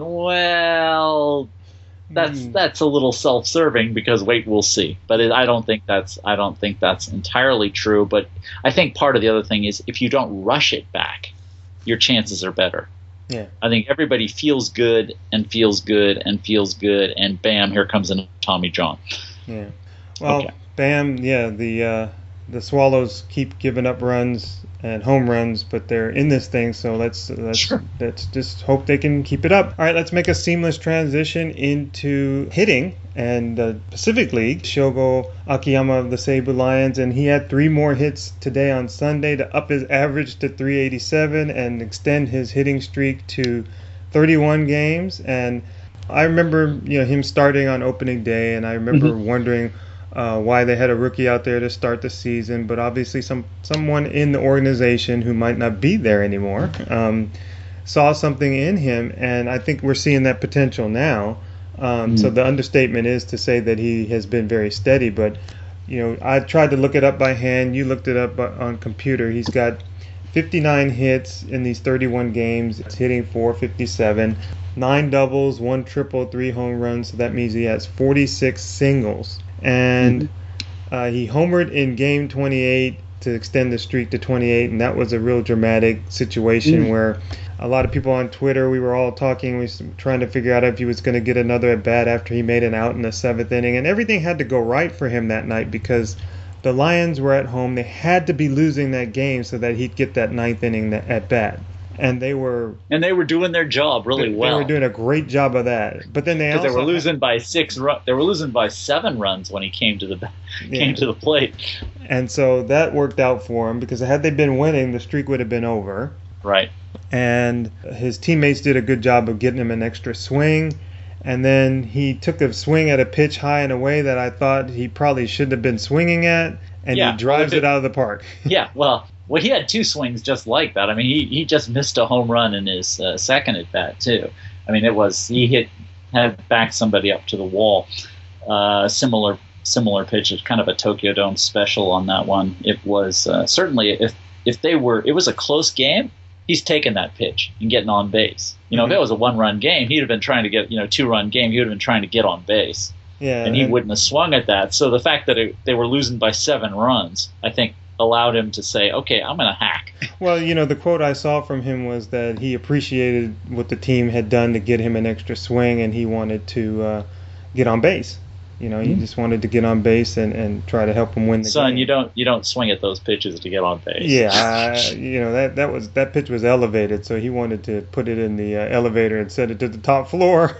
well. That's that's a little self-serving because wait, we'll see. But it, I don't think that's I don't think that's entirely true. But I think part of the other thing is if you don't rush it back, your chances are better. Yeah. I think everybody feels good and feels good and feels good, and bam, here comes a Tommy John. Yeah. Well, okay. bam, yeah. The uh, the Swallows keep giving up runs and home runs, but they're in this thing, so let's let's sure. let's just hope they can keep it up. All right, let's make a seamless transition into hitting and the Pacific League. Shogo Akiyama of the Seibu Lions, and he had three more hits today on Sunday to up his average to three eighty-seven and extend his hitting streak to thirty-one games. And I remember, you know, him starting on opening day, and I remember mm-hmm. wondering Uh, why they had a rookie out there to start the season, but obviously some someone in the organization who might not be there anymore um, saw something in him, and I think we're seeing that potential now. Um, mm. So the understatement is to say that he has been very steady, but you know, I tried to look it up by hand. You looked it up on computer. He's got fifty-nine hits in these thirty-one games. It's hitting four fifty-seven, nine doubles, one triple, three home runs. So that means he has forty-six singles. And uh, he homered in game twenty-eight to extend the streak to twenty-eight, and that was a real dramatic situation mm. where a lot of people on Twitter, we were all talking, we were trying to figure out if he was going to get another at bat after he made an out in the seventh inning, and everything had to go right for him that night because the Lions were at home. They had to be losing that game so that he'd get that ninth inning at bat. And they were and they were doing their job really they, well. They were doing a great job of that. But then they also they were losing by six run, they were losing by seven runs when he came to the came yeah. to the plate. And so that worked out for him because had they been winning, the streak would have been over. Right. And his teammates did a good job of getting him an extra swing. And then he took a swing at a pitch high in a way that I thought he probably shouldn't have been swinging at, and yeah, he drives well, it, it out of the park. yeah, well. Well, he had two swings just like that. I mean, he, he just missed a home run in his uh, second at bat too. I mean, it was he hit had backed somebody up to the wall. Uh, similar similar pitch, kind of a Tokyo Dome special on that one. It was uh, certainly if if they were it was a close game, he's taking that pitch and getting on base. You know, mm-hmm. if it was a one run game, he'd have been trying to get you know two run game. He would have been trying to get on base. Yeah, and he and wouldn't have swung at that. So the fact that it, they were losing by seven runs, I think, allowed him to say, okay, I'm going to hack. Well, you know, the quote I saw from him was that he appreciated what the team had done to get him an extra swing, and he wanted to uh, get on base. You know, mm-hmm. he just wanted to get on base and, and try to help him win the Son, game. Son, you don't you don't swing at those pitches to get on base. Yeah, uh, you know that that was that pitch was elevated, so he wanted to put it in the uh, elevator and send it to the top floor.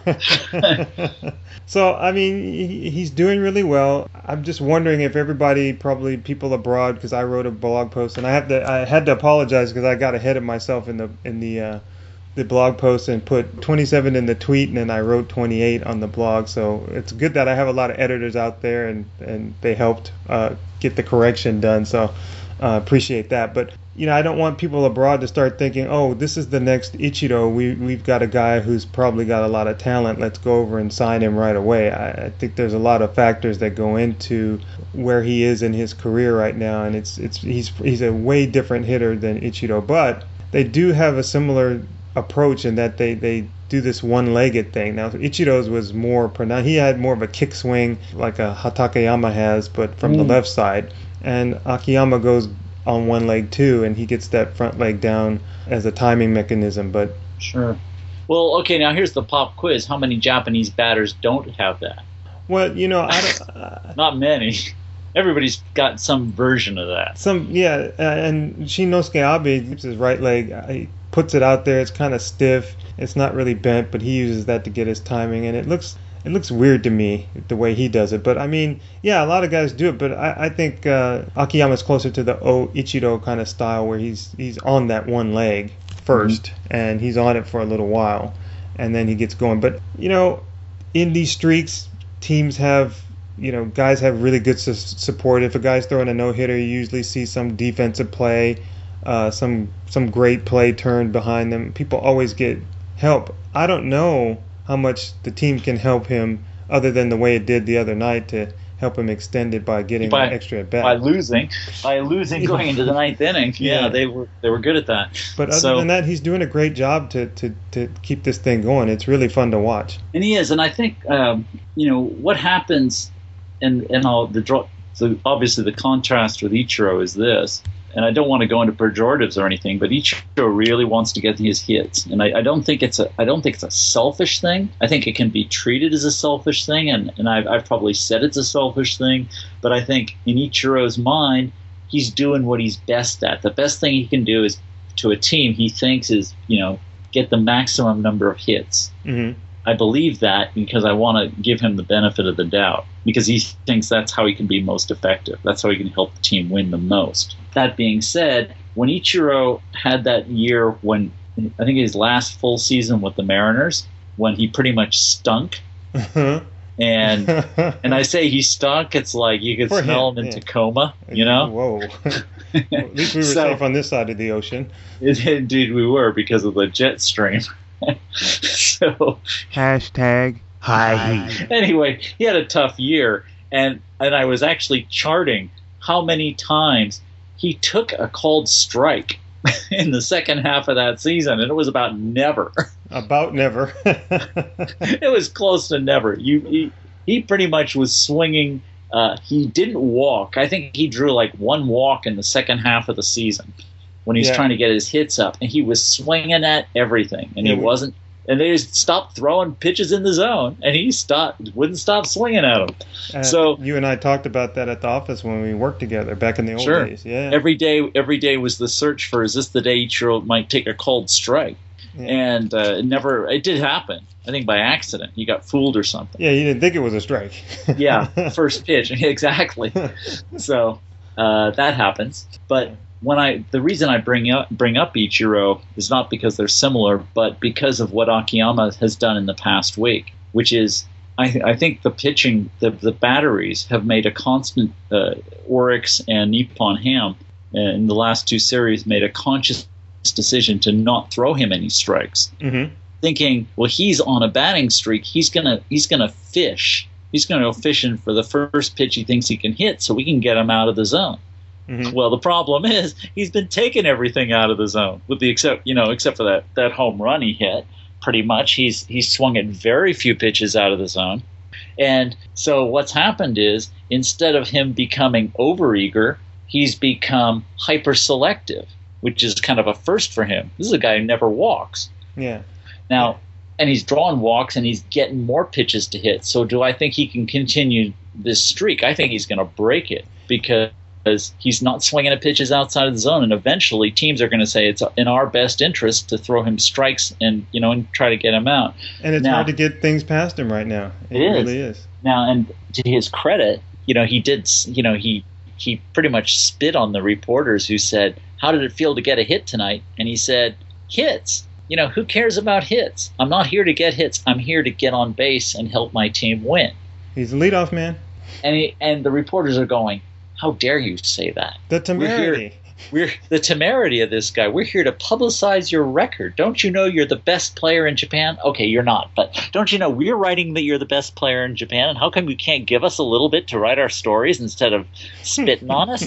So I mean, he, he's doing really well. I'm just wondering if everybody, probably people abroad, because I wrote a blog post and I have to I had to apologize because I got ahead of myself in the in the. Uh, the blog post and put twenty-seven in the tweet, and then I wrote twenty-eight on the blog. So it's good that I have a lot of editors out there, and, and they helped uh, get the correction done. So uh, appreciate that. But you know, I don't want people abroad to start thinking, oh, this is the next Ichiro. We we've got a guy who's probably got a lot of talent. Let's go over and sign him right away. I, I think there's a lot of factors that go into where he is in his career right now, and it's it's he's he's a way different hitter than Ichiro, but they do have a similar approach in that they, they do this one-legged thing. Now Ichiro's was more pronounced. He had more of a kick swing like a Hatakeyama has, but from mm. the left side. And Akiyama goes on one leg too, and he gets that front leg down as a timing mechanism. But sure. Well, okay. Now here's the pop quiz: how many Japanese batters don't have that? Well, you know, I don't. Uh, Not many. everybody's got some version of that. Some yeah, uh, and Shinosuke Abe keeps his right leg. uh, He puts it out there. It's kind of stiff. It's not really bent, but he uses that to get his timing, and it looks it looks weird to me the way he does it. But I mean, yeah, a lot of guys do it. But I, I think uh, Akiyama's closer to the O Ichiro kind of style, where he's he's on that one leg first, mm-hmm. and he's on it for a little while, and then he gets going. But you know, in these streaks, teams have. You know, guys have really good su- support. If a guy's throwing a no-hitter, you usually see some defensive play, uh, some some great play turned behind them. People always get help. I don't know how much the team can help him other than the way it did the other night to help him extend it by getting by, an extra at bat. By losing, by losing going into the ninth inning. Yeah, Yeah. they were they were good at that. But other So- than that, he's doing a great job to, to, to keep this thing going. It's really fun to watch. And he is, and I think um, you know what happens, and and all the draw. So obviously the contrast with Ichiro is this, and I don't want to go into pejoratives or anything, but Ichiro really wants to get his hits, and I, I don't think it's a I don't think it's a selfish thing. I think it can be treated as a selfish thing, and and I've, I've probably said it's a selfish thing, but I think in Ichiro's mind, he's doing what he's best at. The best thing he can do is to a team he thinks is you know get the maximum number of hits. Mm-hmm. I believe that because I want to give him the benefit of the doubt because he thinks that's how he can be most effective. That's how he can help the team win the most. That being said, when Ichiro had that year when I think his last full season with the Mariners, when he pretty much stunk, and and I say he stunk, it's like you could For smell him, him in yeah. Tacoma, you know? Whoa. At least we were So- safe on this side of the ocean. Indeed we were because of the jet stream. So Hashtag high heat. anyway, he had a tough year, and and I was actually charting how many times he took a called strike in the second half of that season, and it was about never. About never. It was close to never. You he, he pretty much was swinging. Uh, he didn't walk. I think he drew like one walk in the second half of the season when he was Yeah. trying to get his hits up, and he was swinging at everything, and Yeah, he we- wasn't. And they just stopped throwing pitches in the zone, and he stopped, wouldn't stop swinging at them. Uh, So- you and I talked about that at the office when we worked together back in the old Sure. days. Yeah. Every day, every day was the search for is this the day Ichiro might take a cold strike, Yeah. and uh, it never. It did happen. I think by accident, he got fooled or something. Yeah, you didn't think it was a strike. Yeah, first pitch, exactly. So uh, that happens. But when I the reason I bring up bring up Ichiro is not because they're similar, but because of what Akiyama has done in the past week, which is I, th- I think the pitching, the the batteries have made a constant. Uh, Oryx and Nippon Ham uh, in the last two series made a conscious decision to not throw him any strikes, hmm thinking, well, he's on a batting streak. He's gonna he's gonna fish. He's gonna go fishing for the first pitch he thinks he can hit, so we can get him out of the zone. hmm Well, the problem is he's been taking everything out of the zone, with the except you know except for that, that home run he hit. Pretty much, he's he's swung at very few pitches out of the zone, and so what's happened is instead of him becoming overeager, he's become hyper selective, which is kind of a first for him. This is a guy who never walks Yeah. now, and he's drawing walks and he's getting more pitches to hit. So, do I think he can continue this streak? I think he's going to break it because. Because he's not swinging at pitches outside of the zone, and eventually teams are going to say it's in our best interest to throw him strikes and you know and try to get him out. And it's Now- hard to get things past him right now. It, It is. really is. Now, and to his credit, you know he did. You know he he pretty much spit on the reporters who said, "How did it feel to get a hit tonight?" And he said, "Hits. You know who cares about hits? I'm not here to get hits. I'm here to get on base and help my team win." He's a leadoff man. And he, and the reporters are going, "How dare you say that? The We're here- temerity. We're the temerity of this guy. We're here to publicize your record. Don't you know you're the best player in Japan? Okay, you're not, but don't you know we're writing that you're the best player in Japan? And how come you can't give us a little bit to write our stories instead of spitting on us?"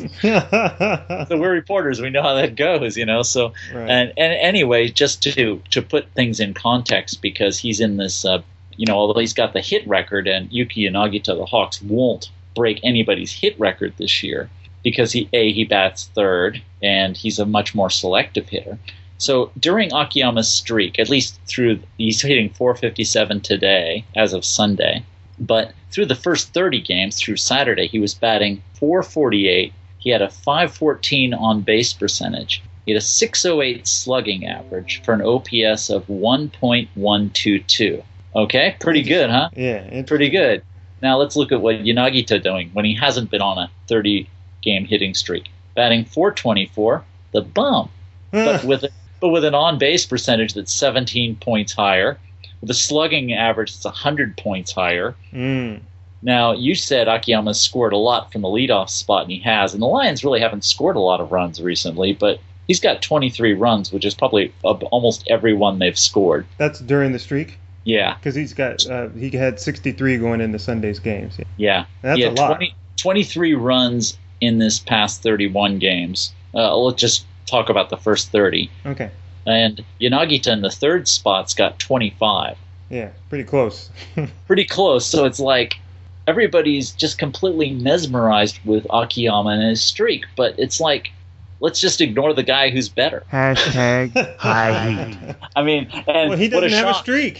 So we're reporters. We know how that goes, you know. So Right. and and anyway, just to to put things in context, because he's in this, uh, you know, although he's got the hit record, and Yuki Yanagita, the Hawks, won't break anybody's hit record this year because he a he bats third and he's a much more selective hitter. So during Akiyama's streak, at least through he's hitting four fifty-seven today as of Sunday, But through the first thirty games, through Saturday, he was batting four forty-eight. He had a five fourteen on-base percentage. He had a six oh eight slugging average for an O P S of one point one two two. Okay, pretty good, huh? Yeah. It's Pretty good. Now let's look at what Yanagita doing when he hasn't been on a thirty-game hitting streak. Batting four twenty-four, the bum. But with a, but with an on-base percentage that's seventeen points higher, with a slugging average that's one hundred points higher. Mm. Now, you said Akiyama scored a lot from the leadoff spot, and he has. And the Lions really haven't scored a lot of runs recently, but he's got twenty-three runs, which is probably of almost every one they've scored. That's during the streak? Yeah. Because he's got uh, he had sixty-three going into Sunday's games. Yeah. That's he a had lot. twenty, twenty-three runs in this past thirty-one games. Uh, let's just talk about the first thirty. Okay. And Yanagita in the third spot's got twenty-five. Yeah, pretty close. Pretty close. So it's like everybody's just completely mesmerized with Akiyama and his streak. But it's like, let's just ignore the guy who's better. Hashtag high heat. I mean, and Well, he what doesn't a have a shock. streak.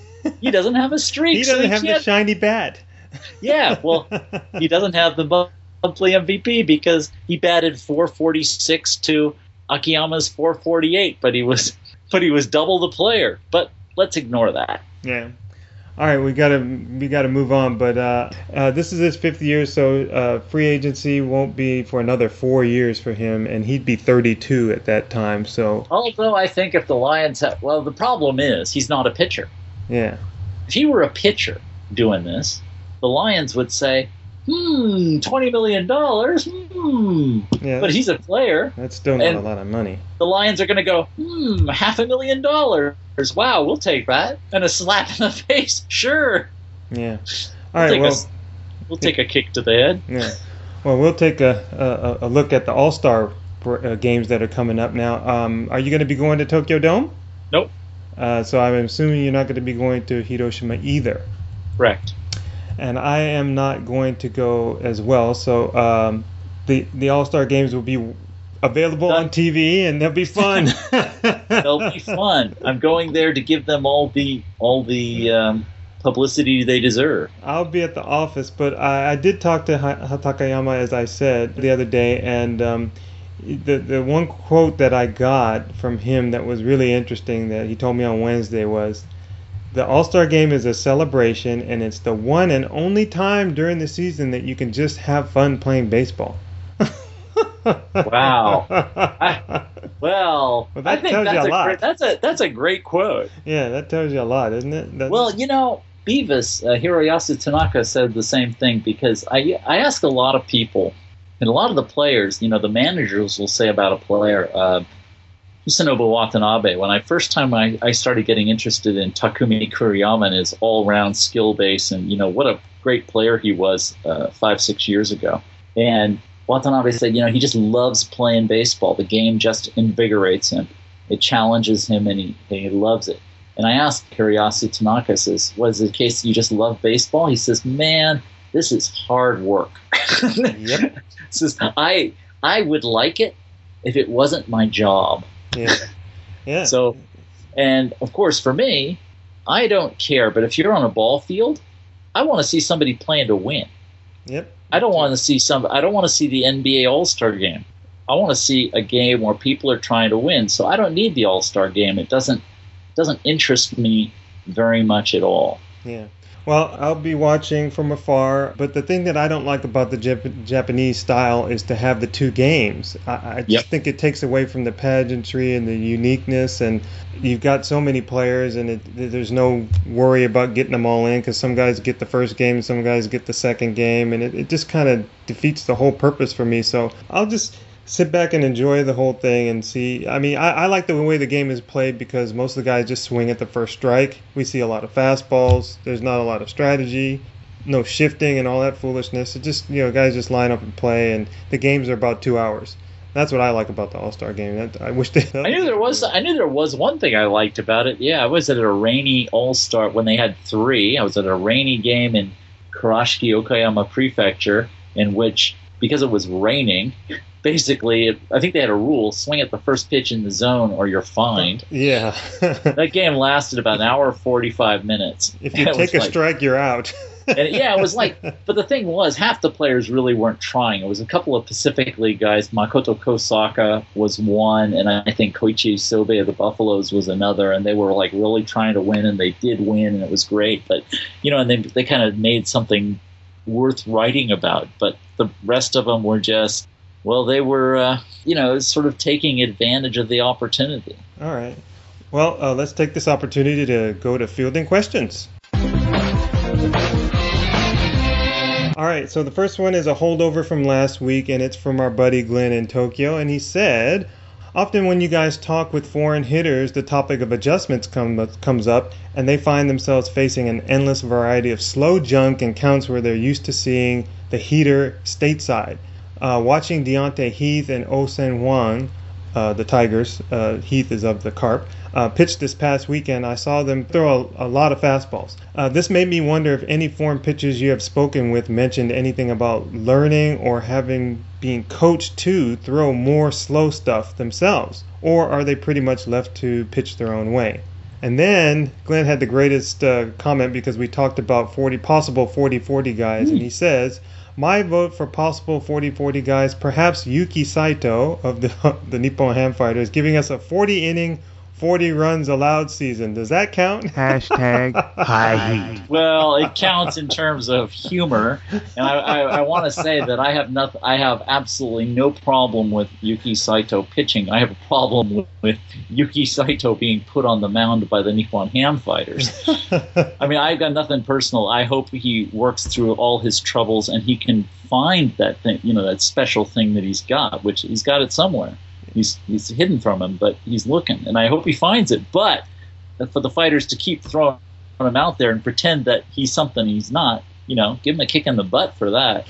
He doesn't have a streak. He so doesn't have the can't- shiny bat. Yeah, well, he doesn't have the monthly M V P because he batted four forty-six to Akiyama's four forty-eight, but he was but he was double the player. But let's ignore that. Yeah. All right, we gotta we gotta move on. But uh, uh, this is his fifth year, so uh, free agency won't be for another four years for him, and he'd be thirty-two at that time. So Although I think if the Lions have, well, the problem is he's not a pitcher. yeah, If he were a pitcher doing this, the Lions would say, "Hmm, twenty million dollars. Hmm." yeah, But he's a player. that's still not and- a lot of money. The Lions are going to go, "Hmm, half a million dollars. Wow, we'll take that." And a slap in the face. Sure. Yeah. All We'll right. take, Well, a, we'll take a kick to the head. yeah. Well, we'll take a a, a look at the All Star uh, games that are coming up now. Um, are you going to be going to Tokyo Dome? Nope. Uh, so I'm assuming you're not going to be going to Hiroshima either. Correct. And I am not going to go as well. So um, the the All Star games will be available Done. on T V, and they'll be fun. They'll be fun. I'm going there to give them all the all the um, publicity they deserve. I'll be at the office, but I, I did talk to ha- Takayama, as I said the other day, and um, the the one quote that I got from him that was really interesting that he told me on Wednesday was, "The All-Star Game is a celebration, and it's the one and only time during the season that you can just have fun playing baseball." Wow. I- Well, Well, I that think tells you that's a a lot. great, that's a that's a great quote. Yeah, that tells you a lot, doesn't it? That- Well, you know, Beavis, uh, Hiroyasu Tanaka said the same thing because I I ask a lot of people, and a lot of the players, you know, the managers will say about a player, uh, Hisanobu Watanabe, when I first time I, I started getting interested in Takumi Kuriyama and his all-round skill base, and, you know, what a great player he was uh, five, six years ago. And Watanabe said, you know, he just loves playing baseball. The game just invigorates him. It challenges him, and he, he loves it. And I asked Hiroyasu Tanaka, says, was it the case you just love baseball? He says, man, this is hard work. Yep. Says, I I would like it if it wasn't my job. Yeah. Yeah. So, and of course, for me, I don't care. But if you're on a ball field, I want to see somebody playing to win. Yep. I don't want to see some. I don't want to see the N B A All-Star Game. I want to see a game where people are trying to win. So I don't need the All-Star Game. It doesn't doesn't interest me very much at all. Yeah. Well, I'll be watching from afar, but the thing that I don't like about the Jap- Japanese style is to have the two games. I, I just Yep. think it takes away from the pageantry and the uniqueness, and you've got so many players, and it, there's no worry about getting them all in because some guys get the first game, some guys get the second game, and it, it just kind of defeats the whole purpose for me. So I'll just sit back and enjoy the whole thing and see. I mean, I, I like the way the game is played because most of the guys just swing at the first strike. We see a lot of fastballs. There's not a lot of strategy, no shifting and all that foolishness. It just, you know, guys just line up and play, and the games are about two hours. That's what I like about the All-Star game. That, I wish they. I knew there was. I knew there was one thing I liked about it. Yeah, I was at a rainy All-Star when they had three. I was at a rainy game in Kurashiki, Okayama Prefecture, in which, because it was raining, basically, I think they had a rule: swing at the first pitch in the zone, or you're fined. Yeah. That game lasted about an hour forty-five minutes. If you It take was a like- strike, you're out. And yeah, it was like, but the thing was, half the players really weren't trying. It was a couple of Pacific League guys. Makoto Kosaka was one, and I think Koichi Sobe of the Buffaloes was another, and they were like really trying to win, and they did win, and it was great. But, you know, and they, they kind of made something worth writing about. But the rest of them were just, well, they were, uh, you know, sort of taking advantage of the opportunity. All right. Well, uh, let's take this opportunity to go to fielding questions. All right, so the first one is a holdover from last week, and it's from our buddy Glenn in Tokyo. And he said, often when you guys talk with foreign hitters, the topic of adjustments come, comes up, and they find themselves facing an endless variety of slow junk and counts where they're used to seeing the heater stateside. Uh, watching Deontay Heath and Oh-Sen Hwang, uh, the Tigers, uh, Heath is of the Carp, uh, pitched this past weekend, I saw them throw a, a lot of fastballs. Uh, this made me wonder if any foreign pitchers you have spoken with mentioned anything about learning or having been coached to throw more slow stuff themselves, or are they pretty much left to pitch their own way? And then Glenn had the greatest uh, comment because we talked about forty possible forty forty guys, mm. and he says, my vote for possible forty forty guys, perhaps Yuki Saito of the, the Nippon Ham Fighters, giving us a forty inning, forty runs allowed season. Does that count? Hashtag high heat. Well, it counts in terms of humor, and I, I, I want to say that I have not, I have absolutely no problem with Yuki Saito pitching. I have a problem with, with Yuki Saito being put on the mound by the Nippon Ham Fighters. I mean, I've got nothing personal. I hope he works through all his troubles and he can find that thing, you know, that special thing that he's got, which he's got it somewhere. He's he's hidden from him, but he's looking, and I hope he finds it. But for the fighters to keep throwing him out there and pretend that he's something he's not, you know, give him a kick in the butt for that.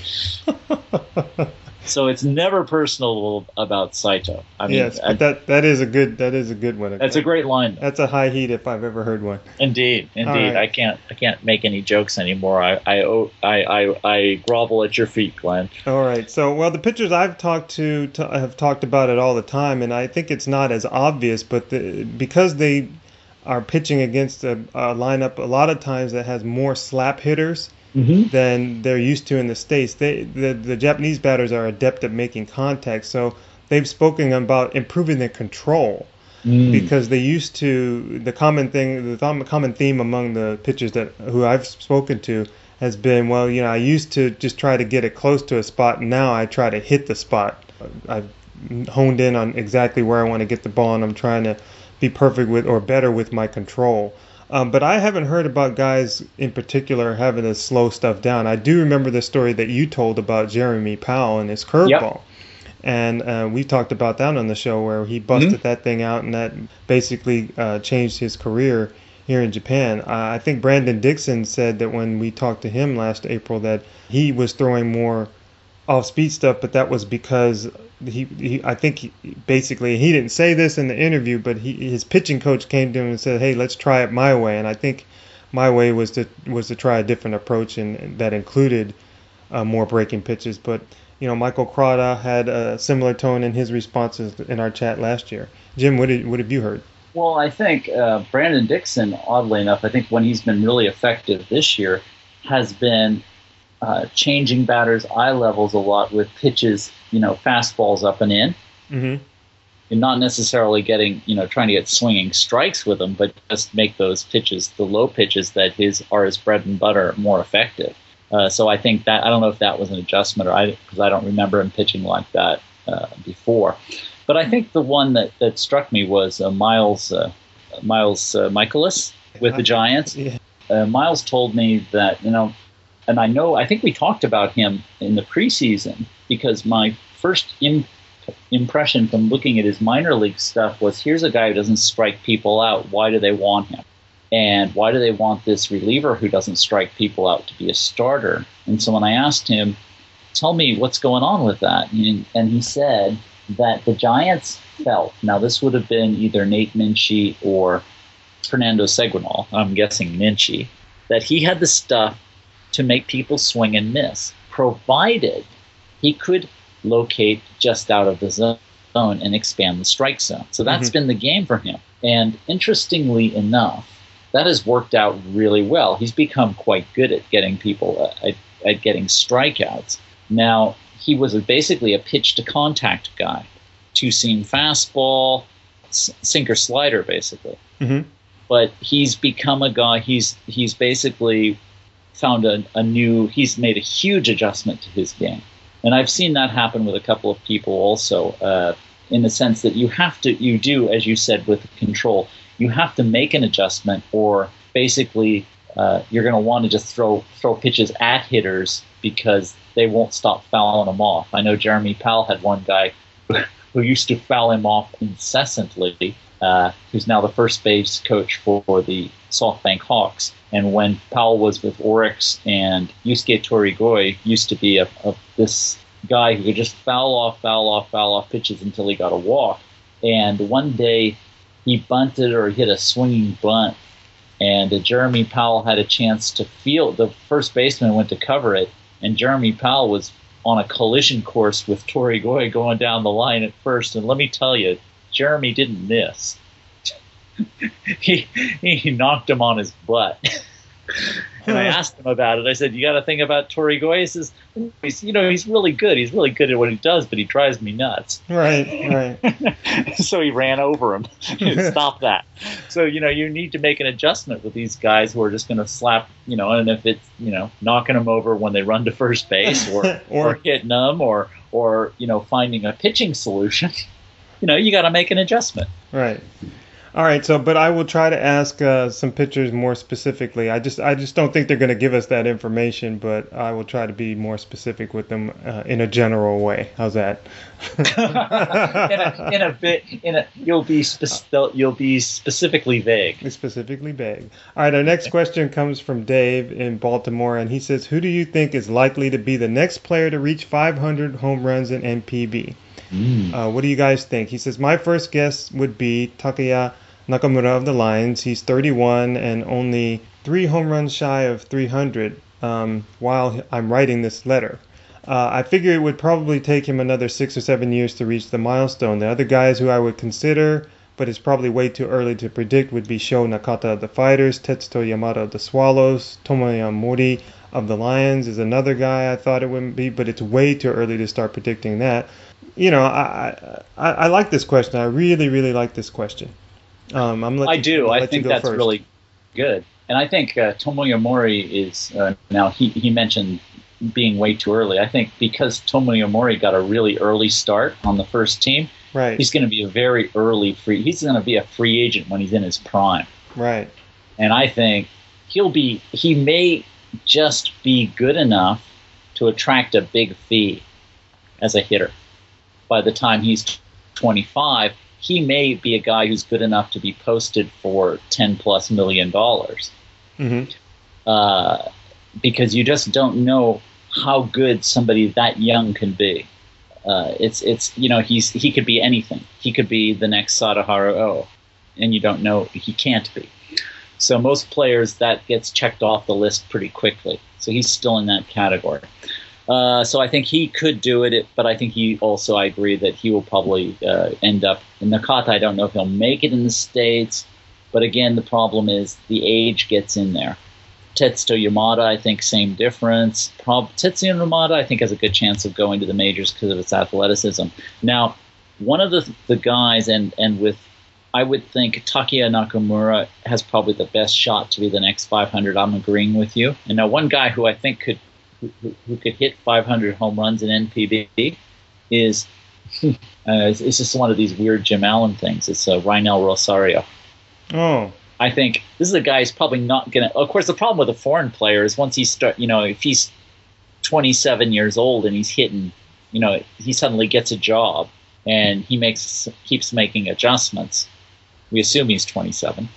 So it's never personal about Saito. I mean, yes, I, but that that is a good that is a good one. That's a great line. That's a high heat if I've ever heard one. Indeed, indeed. Right. I can't I can't make any jokes anymore. I I, I I I grovel at your feet, Glenn. All right. So, well, the pitchers I've talked to, to have talked about it all the time, and I think it's not as obvious, but the, because they are pitching against a, a lineup a lot of times that has more slap hitters. Mm-hmm. than they're used to in the States. They, the, the Japanese batters are adept at making contact, so they've spoken about improving their control mm. because they used to, the common thing, the th- common theme among the pitchers that who I've spoken to has been, well, you know, I used to just try to get it close to a spot, and now I try to hit the spot. I've honed in on exactly where I want to get the ball, and I'm trying to be perfect with or better with my control. Um, but I haven't heard about guys in particular having to slow stuff down. I do remember the story that you told about Jeremy Powell and his curveball. Yep. And uh, we talked about that on the show where he busted mm-hmm. that thing out, and that basically uh, changed his career here in Japan. Uh, I think Brandon Dixon said that when we talked to him last April that he was throwing more off-speed stuff, but that was because he, he I think he, basically he didn't say this in the interview, but he, his pitching coach came to him and said, "Hey, let's try it my way." And I think my way was to was to try a different approach, and, and that included uh, more breaking pitches. But you know, Michael Crota had a similar tone in his responses in our chat last year. Jim, what did what have you heard? Well, I think uh, Brandon Dixon, oddly enough, I think when he's been really effective this year, has been Uh, changing batters' eye levels a lot with pitches, you know, fastballs up and in, mm-hmm. and not necessarily getting, you know, trying to get swinging strikes with them, but just make those pitches, the low pitches that his are his bread and butter, more effective. Uh, so I think that, I don't know if that was an adjustment, or I because I don't remember him pitching like that uh, before. But I think the one that, that struck me was uh, Miles uh, Miles uh, Michaelis with the Giants. Yeah. Uh, Miles told me that, you know. And I know, I think we talked about him in the preseason because my first im- impression from looking at his minor league stuff was, here's a guy who doesn't strike people out. Why do they want him? And why do they want this reliever who doesn't strike people out to be a starter? And so when I asked him, tell me what's going on with that? And, and he said that the Giants felt, now this would have been either Nate Minchie or Fernando Seguinal, I'm guessing Minchie, that he had the stuff to make people swing and miss, provided he could locate just out of the zone and expand the strike zone. So that's mm-hmm. been the game for him. And interestingly enough, that has worked out really well. He's become quite good at getting people uh, at, at getting strikeouts. Now, he was a, basically a pitch-to-contact guy. Two-seam fastball, s- sinker slider, basically. Mm-hmm. But he's become a guy, he's he's basically found a, a new, he's made a huge adjustment to his game. And I've seen that happen with a couple of people also, uh, in the sense that you have to, you do, as you said, with control, you have to make an adjustment, or basically uh, you're going to want to just throw throw pitches at hitters because they won't stop fouling them off. I know Jeremy Powell had one guy who used to foul him off incessantly, uh, who's now the first base coach for, for the SoftBank Hawks. And when Powell was with Oryx, and Yusuke Torigoi used to be a, a this guy who could just foul off, foul off, foul off pitches until he got a walk. And one day he bunted or hit a swinging bunt, and uh, Jeremy Powell had a chance to field. The first baseman went to cover it, and Jeremy Powell was on a collision course with Torigoi going down the line at first. And let me tell you, Jeremy didn't miss. he he knocked him on his butt. And I asked him about it. I said, "You got to think about Torigoi." He says, he's, "You know, he's really good. He's really good at what he does, but he drives me nuts." Right, right. So he ran over him. Stop that. So, you know, you need to make an adjustment with these guys who are just going to slap, you know, and if it's, you know, knocking them over when they run to first base, or or, or hitting them, or or you know, finding a pitching solution, you know, you got to make an adjustment. Right. All right, so but I will try to ask uh, some pitchers more specifically. I just I just don't think they're going to give us that information, but I will try to be more specific with them uh, in a general way. How's that? in a in a bit in a you'll be spe- you'll be specifically vague. Specifically vague. All right, our next question comes from Dave in Baltimore, and he says, "Who do you think is likely to be the next player to reach five hundred home runs in N P B?" Mm. Uh, what do you guys think? He says, "My first guess would be Takaya Nakamura of the Lions. He's thirty-one and only three home runs shy of three hundred um, while I'm writing this letter. Uh, I figure it would probably take him another six or seven years to reach the milestone. The other guys who I would consider, but it's probably way too early to predict, would be Sho Nakata of the Fighters, Tetsuto Yamada of the Swallows, Tomoya Mori of the Lions is another guy I thought it wouldn't be, but it's way too early to start predicting that." You know, I, I I like this question. I really, really like this question. Um, I'm I do. I think that's first. really good. And I think uh, Tomoya Mori is, uh, now he, he mentioned being way too early. I think because Tomoya Mori got a really early start on the first team, right, he's going to be a very early free, he's going to be a free agent when he's in his prime. Right. And I think he'll be, he may just be good enough to attract a big fee as a hitter. By the time he's twenty-five, he may be a guy who's good enough to be posted for ten plus million dollars. Mm-hmm. Uh, because you just don't know how good somebody that young can be. Uh, it's it's you know he's he could be anything. He could be the next Sadaharu Oh, and you don't know, he can't be. So most players, that gets checked off the list pretty quickly. So he's still in that category. Uh, so I think he could do it, but I think he also, I agree that he will probably uh, end up in Nakata. I don't know if he'll make it in the States, but again, the problem is the age gets in there. Tetsuto Yamada, I think, same difference. Prob- Tetsuya Yamada, I think, has a good chance of going to the majors because of its athleticism. Now, one of the the guys, and, and with, I would think Takaya Nakamura has probably the best shot to be the next five hundred. I'm agreeing with you. And now one guy who I think could Who, who could hit five hundred home runs in N P B is, uh, it's, it's just one of these weird Jim Allen things. It's uh, Rainel Rosario. Oh. I think this is a guy who's probably not going to, of course, the problem with a foreign player is once he start, you know, if he's twenty-seven years old and he's hitting, you know, he suddenly gets a job and he makes keeps making adjustments. We assume he's twenty-seven.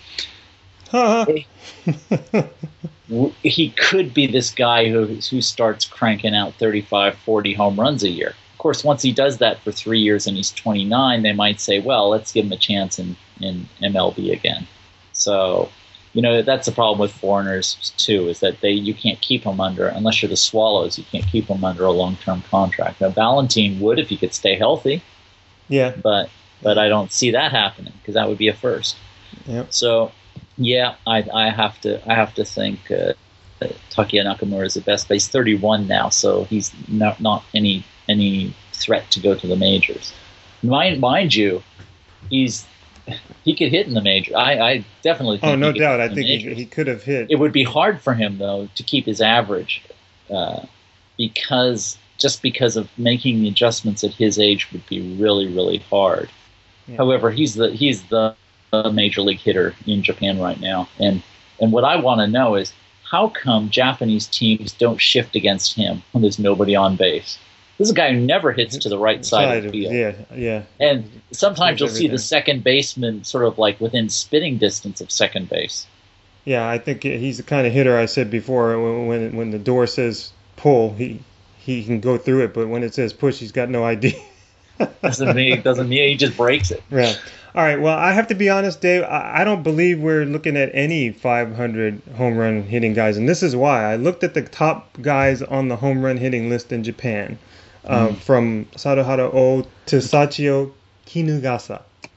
He could be this guy who who starts cranking out thirty-five, forty home runs a year. Of course, once he does that for three years and he's twenty-nine, they might say, well, let's give him a chance in, in M L B again. So you know, that's the problem with foreigners too, is that they you can't keep them under, unless you're the Swallows, you can't keep them under a long-term contract. Now, Valentine would if he could stay healthy. Yeah. But but I don't see that happening, because that would be a first. Yep. So, yeah, I I have to I have to think uh, uh, Takuya Nakamura is the best. But he's thirty-one now, so he's not not any any threat to go to the majors. Mind mind you, he's he could hit in the major. I, I definitely think Oh, no he could doubt. hit I in the think he, majors. he could have hit. It would be hard for him, though, to keep his average, uh, because just because of making the adjustments at his age would be really, really hard. Yeah. However, he's the he's the uh, major league hitter in Japan right now, and and what I want to know is how come Japanese teams don't shift against him when there's nobody on base? This is a guy who never hits to the right side, of the field. Yeah, yeah. And sometimes you'll see everything. the second baseman sort of like within spitting distance of second base. Yeah, I think he's the kind of hitter I said before. When when, when the door says pull, he he can go through it, but when it says push, he's got no idea. Doesn't mean doesn't mean he just breaks it. Yeah. All right. Well, I have to be honest, Dave. I, I don't believe we're looking at any five hundred home run hitting guys, and this is why. I looked at the top guys on the home run hitting list in Japan, uh, Mm. from Saruhara O to Sachio Kinugasa.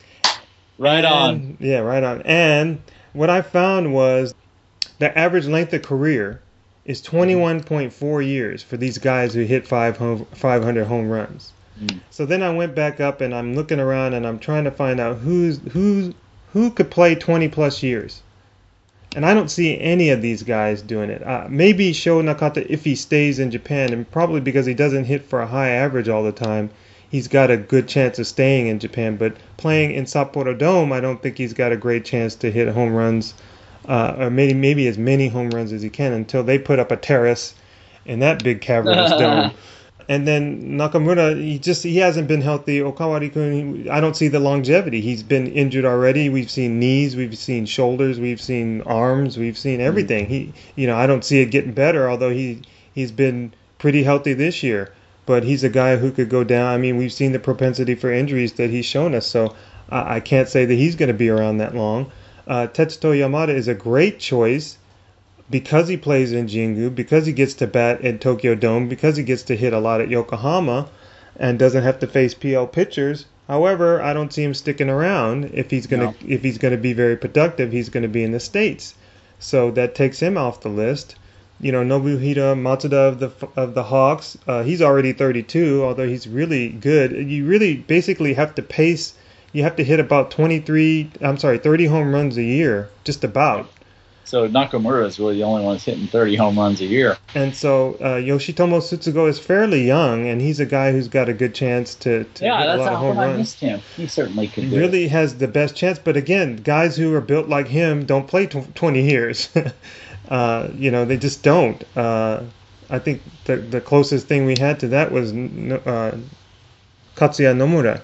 Right on. And- Yeah, right on. And what I found was the average length of career is twenty-one point four years for these guys who hit five home, five hundred home runs. Mm. So then I went back up and I'm looking around and I'm trying to find out who's who's who could play twenty plus years. And I don't see any of these guys doing it. Uh, maybe Sho Nakata if he stays in Japan, and probably because he doesn't hit for a high average all the time, he's got a good chance of staying in Japan. But playing in Sapporo Dome, I don't think he's got a great chance to hit home runs, uh, or maybe maybe as many home runs as he can until they put up a terrace in that big cavernous dome. And then Nakamura, he just he hasn't been healthy. Okawari-kun, I don't see the longevity. He's been injured already. We've seen knees, we've seen shoulders, we've seen arms, we've seen everything. He, you know, I don't see it getting better. Although he he's been pretty healthy this year, but he's a guy who could go down. I mean, we've seen the propensity for injuries that he's shown us. So I, I can't say that he's going to be around that long. Uh, Tetsuto Yamada is a great choice, because he plays in Jingu, because he gets to bat at Tokyo Dome, because he gets to hit a lot at Yokohama and doesn't have to face P L pitchers. However, I don't see him sticking around. If he's gonna No. if he's gonna be very productive, he's gonna be in the States. So that takes him off the list. You know, Nobuhira Matsuda of the of the Hawks, uh, he's already thirty-two, although he's really good. You really basically have to pace. You have to hit about twenty-three, I'm sorry, thirty home runs a year, just about. So Nakamura is really the only one that's hitting thirty home runs a year. And so uh, Yoshitomo Tsutsugo is fairly young, and he's a guy who's got a good chance to, to Yeah, hit a that's lot of how home come I runs. missed him. He certainly could He do it. really has the best chance. But again, guys who are built like him don't play tw- twenty years. uh, you know, they just don't. Uh, I think the the closest thing we had to that was uh, Katsuya Nomura.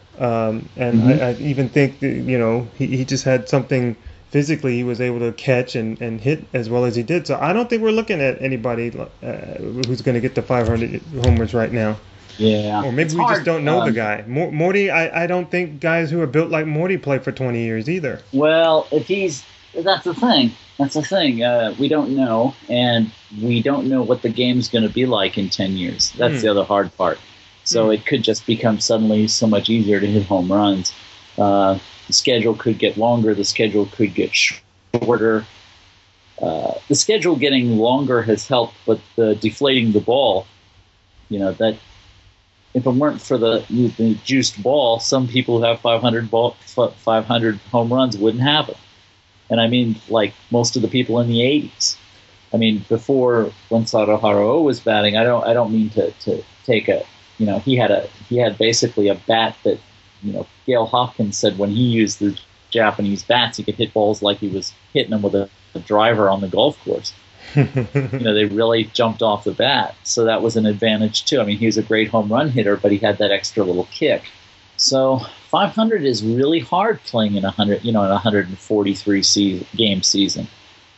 Um, and Mhm. I, I even think that, you know, he, he just had something physically he was able to catch and, and hit as well as he did. So I don't think we're looking at anybody uh, who's going to get to five hundred homers right now. Yeah. Or maybe It's we hard. just don't know the Um, guy. Mor- Morty, I, I don't think guys who are built like Morty play for twenty years either. Well, if he's that's the thing. That's the thing. Uh, we don't know, and we don't know what the game's going to be like in ten years. That's Hmm. the other hard part. So Hmm. it could just become suddenly so much easier to hit home runs. Uh, the schedule could get longer. The schedule could get shorter. Uh, the schedule getting longer has helped, but the deflating the ball, you know, that if it weren't for the, the juiced ball, some people who have five hundred ball, five hundred home runs wouldn't have it. And I mean, like most of the people in the eighties. I mean, before when Saruhara was batting, I don't, I don't mean to, to take a, you know, he had a, he had basically a bat that, you know, Gail Hopkins said when he used the Japanese bats, he could hit balls like he was hitting them with a, a driver on the golf course. You know, they really jumped off the bat. So that was an advantage too. I mean, he was a great home run hitter, but he had that extra little kick. So five hundred is really hard playing in a hundred, you know, in a one hundred forty-three se- game season.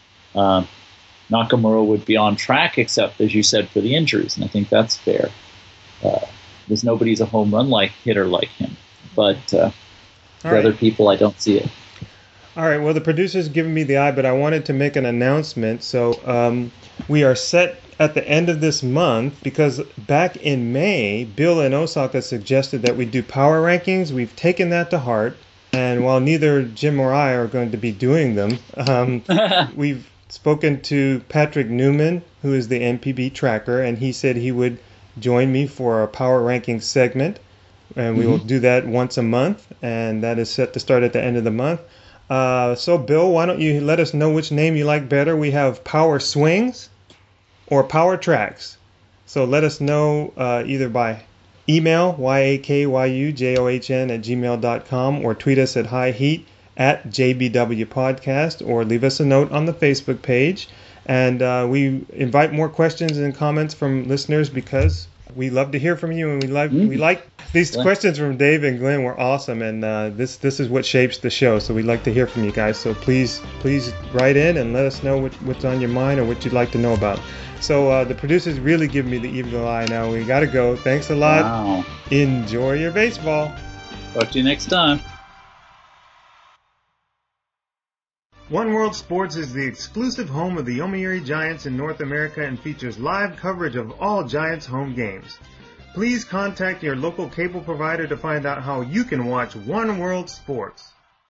Uh, Nakamura would be on track, except as you said, for the injuries, and I think that's fair. Uh, there's nobody's a home run like hitter like him, but uh, the All right. other people, I don't see it. All right, well, the producer's giving me the eye, but I wanted to make an announcement. So um, we are set at the end of this month because back in May, Bill and Osaka suggested that we do power rankings. We've taken that to heart. And while neither Jim or I are going to be doing them, um, we've spoken to Patrick Newman, who is the N P B tracker, and he said he would join me for a power ranking segment. And we mm-hmm. will do that once a month, and that is set to start at the end of the month. Uh, so, Bill, why don't you let us know which name you like better? We have Power Swings or Power Tracks. So let us know uh, either by email, Y A K Y U J O H N at gmail dot com, or tweet us at High Heat at J B W Podcast, or leave us a note on the Facebook page. And uh, we invite more questions and comments from listeners because we love to hear from you, and we like mm-hmm. we like these yeah. questions from Dave and Glenn were awesome, and uh, this this is what shapes the show. So we'd like to hear from you guys. So please please write in and let us know what, what's on your mind or what you'd like to know about. So uh, the producers really give me the evil eye now. We got to go. Thanks a lot. Wow. Enjoy your baseball. Talk to you next time. One World Sports is the exclusive home of the Yomiuri Giants in North America and features live coverage of all Giants home games. Please contact your local cable provider to find out how you can watch One World Sports.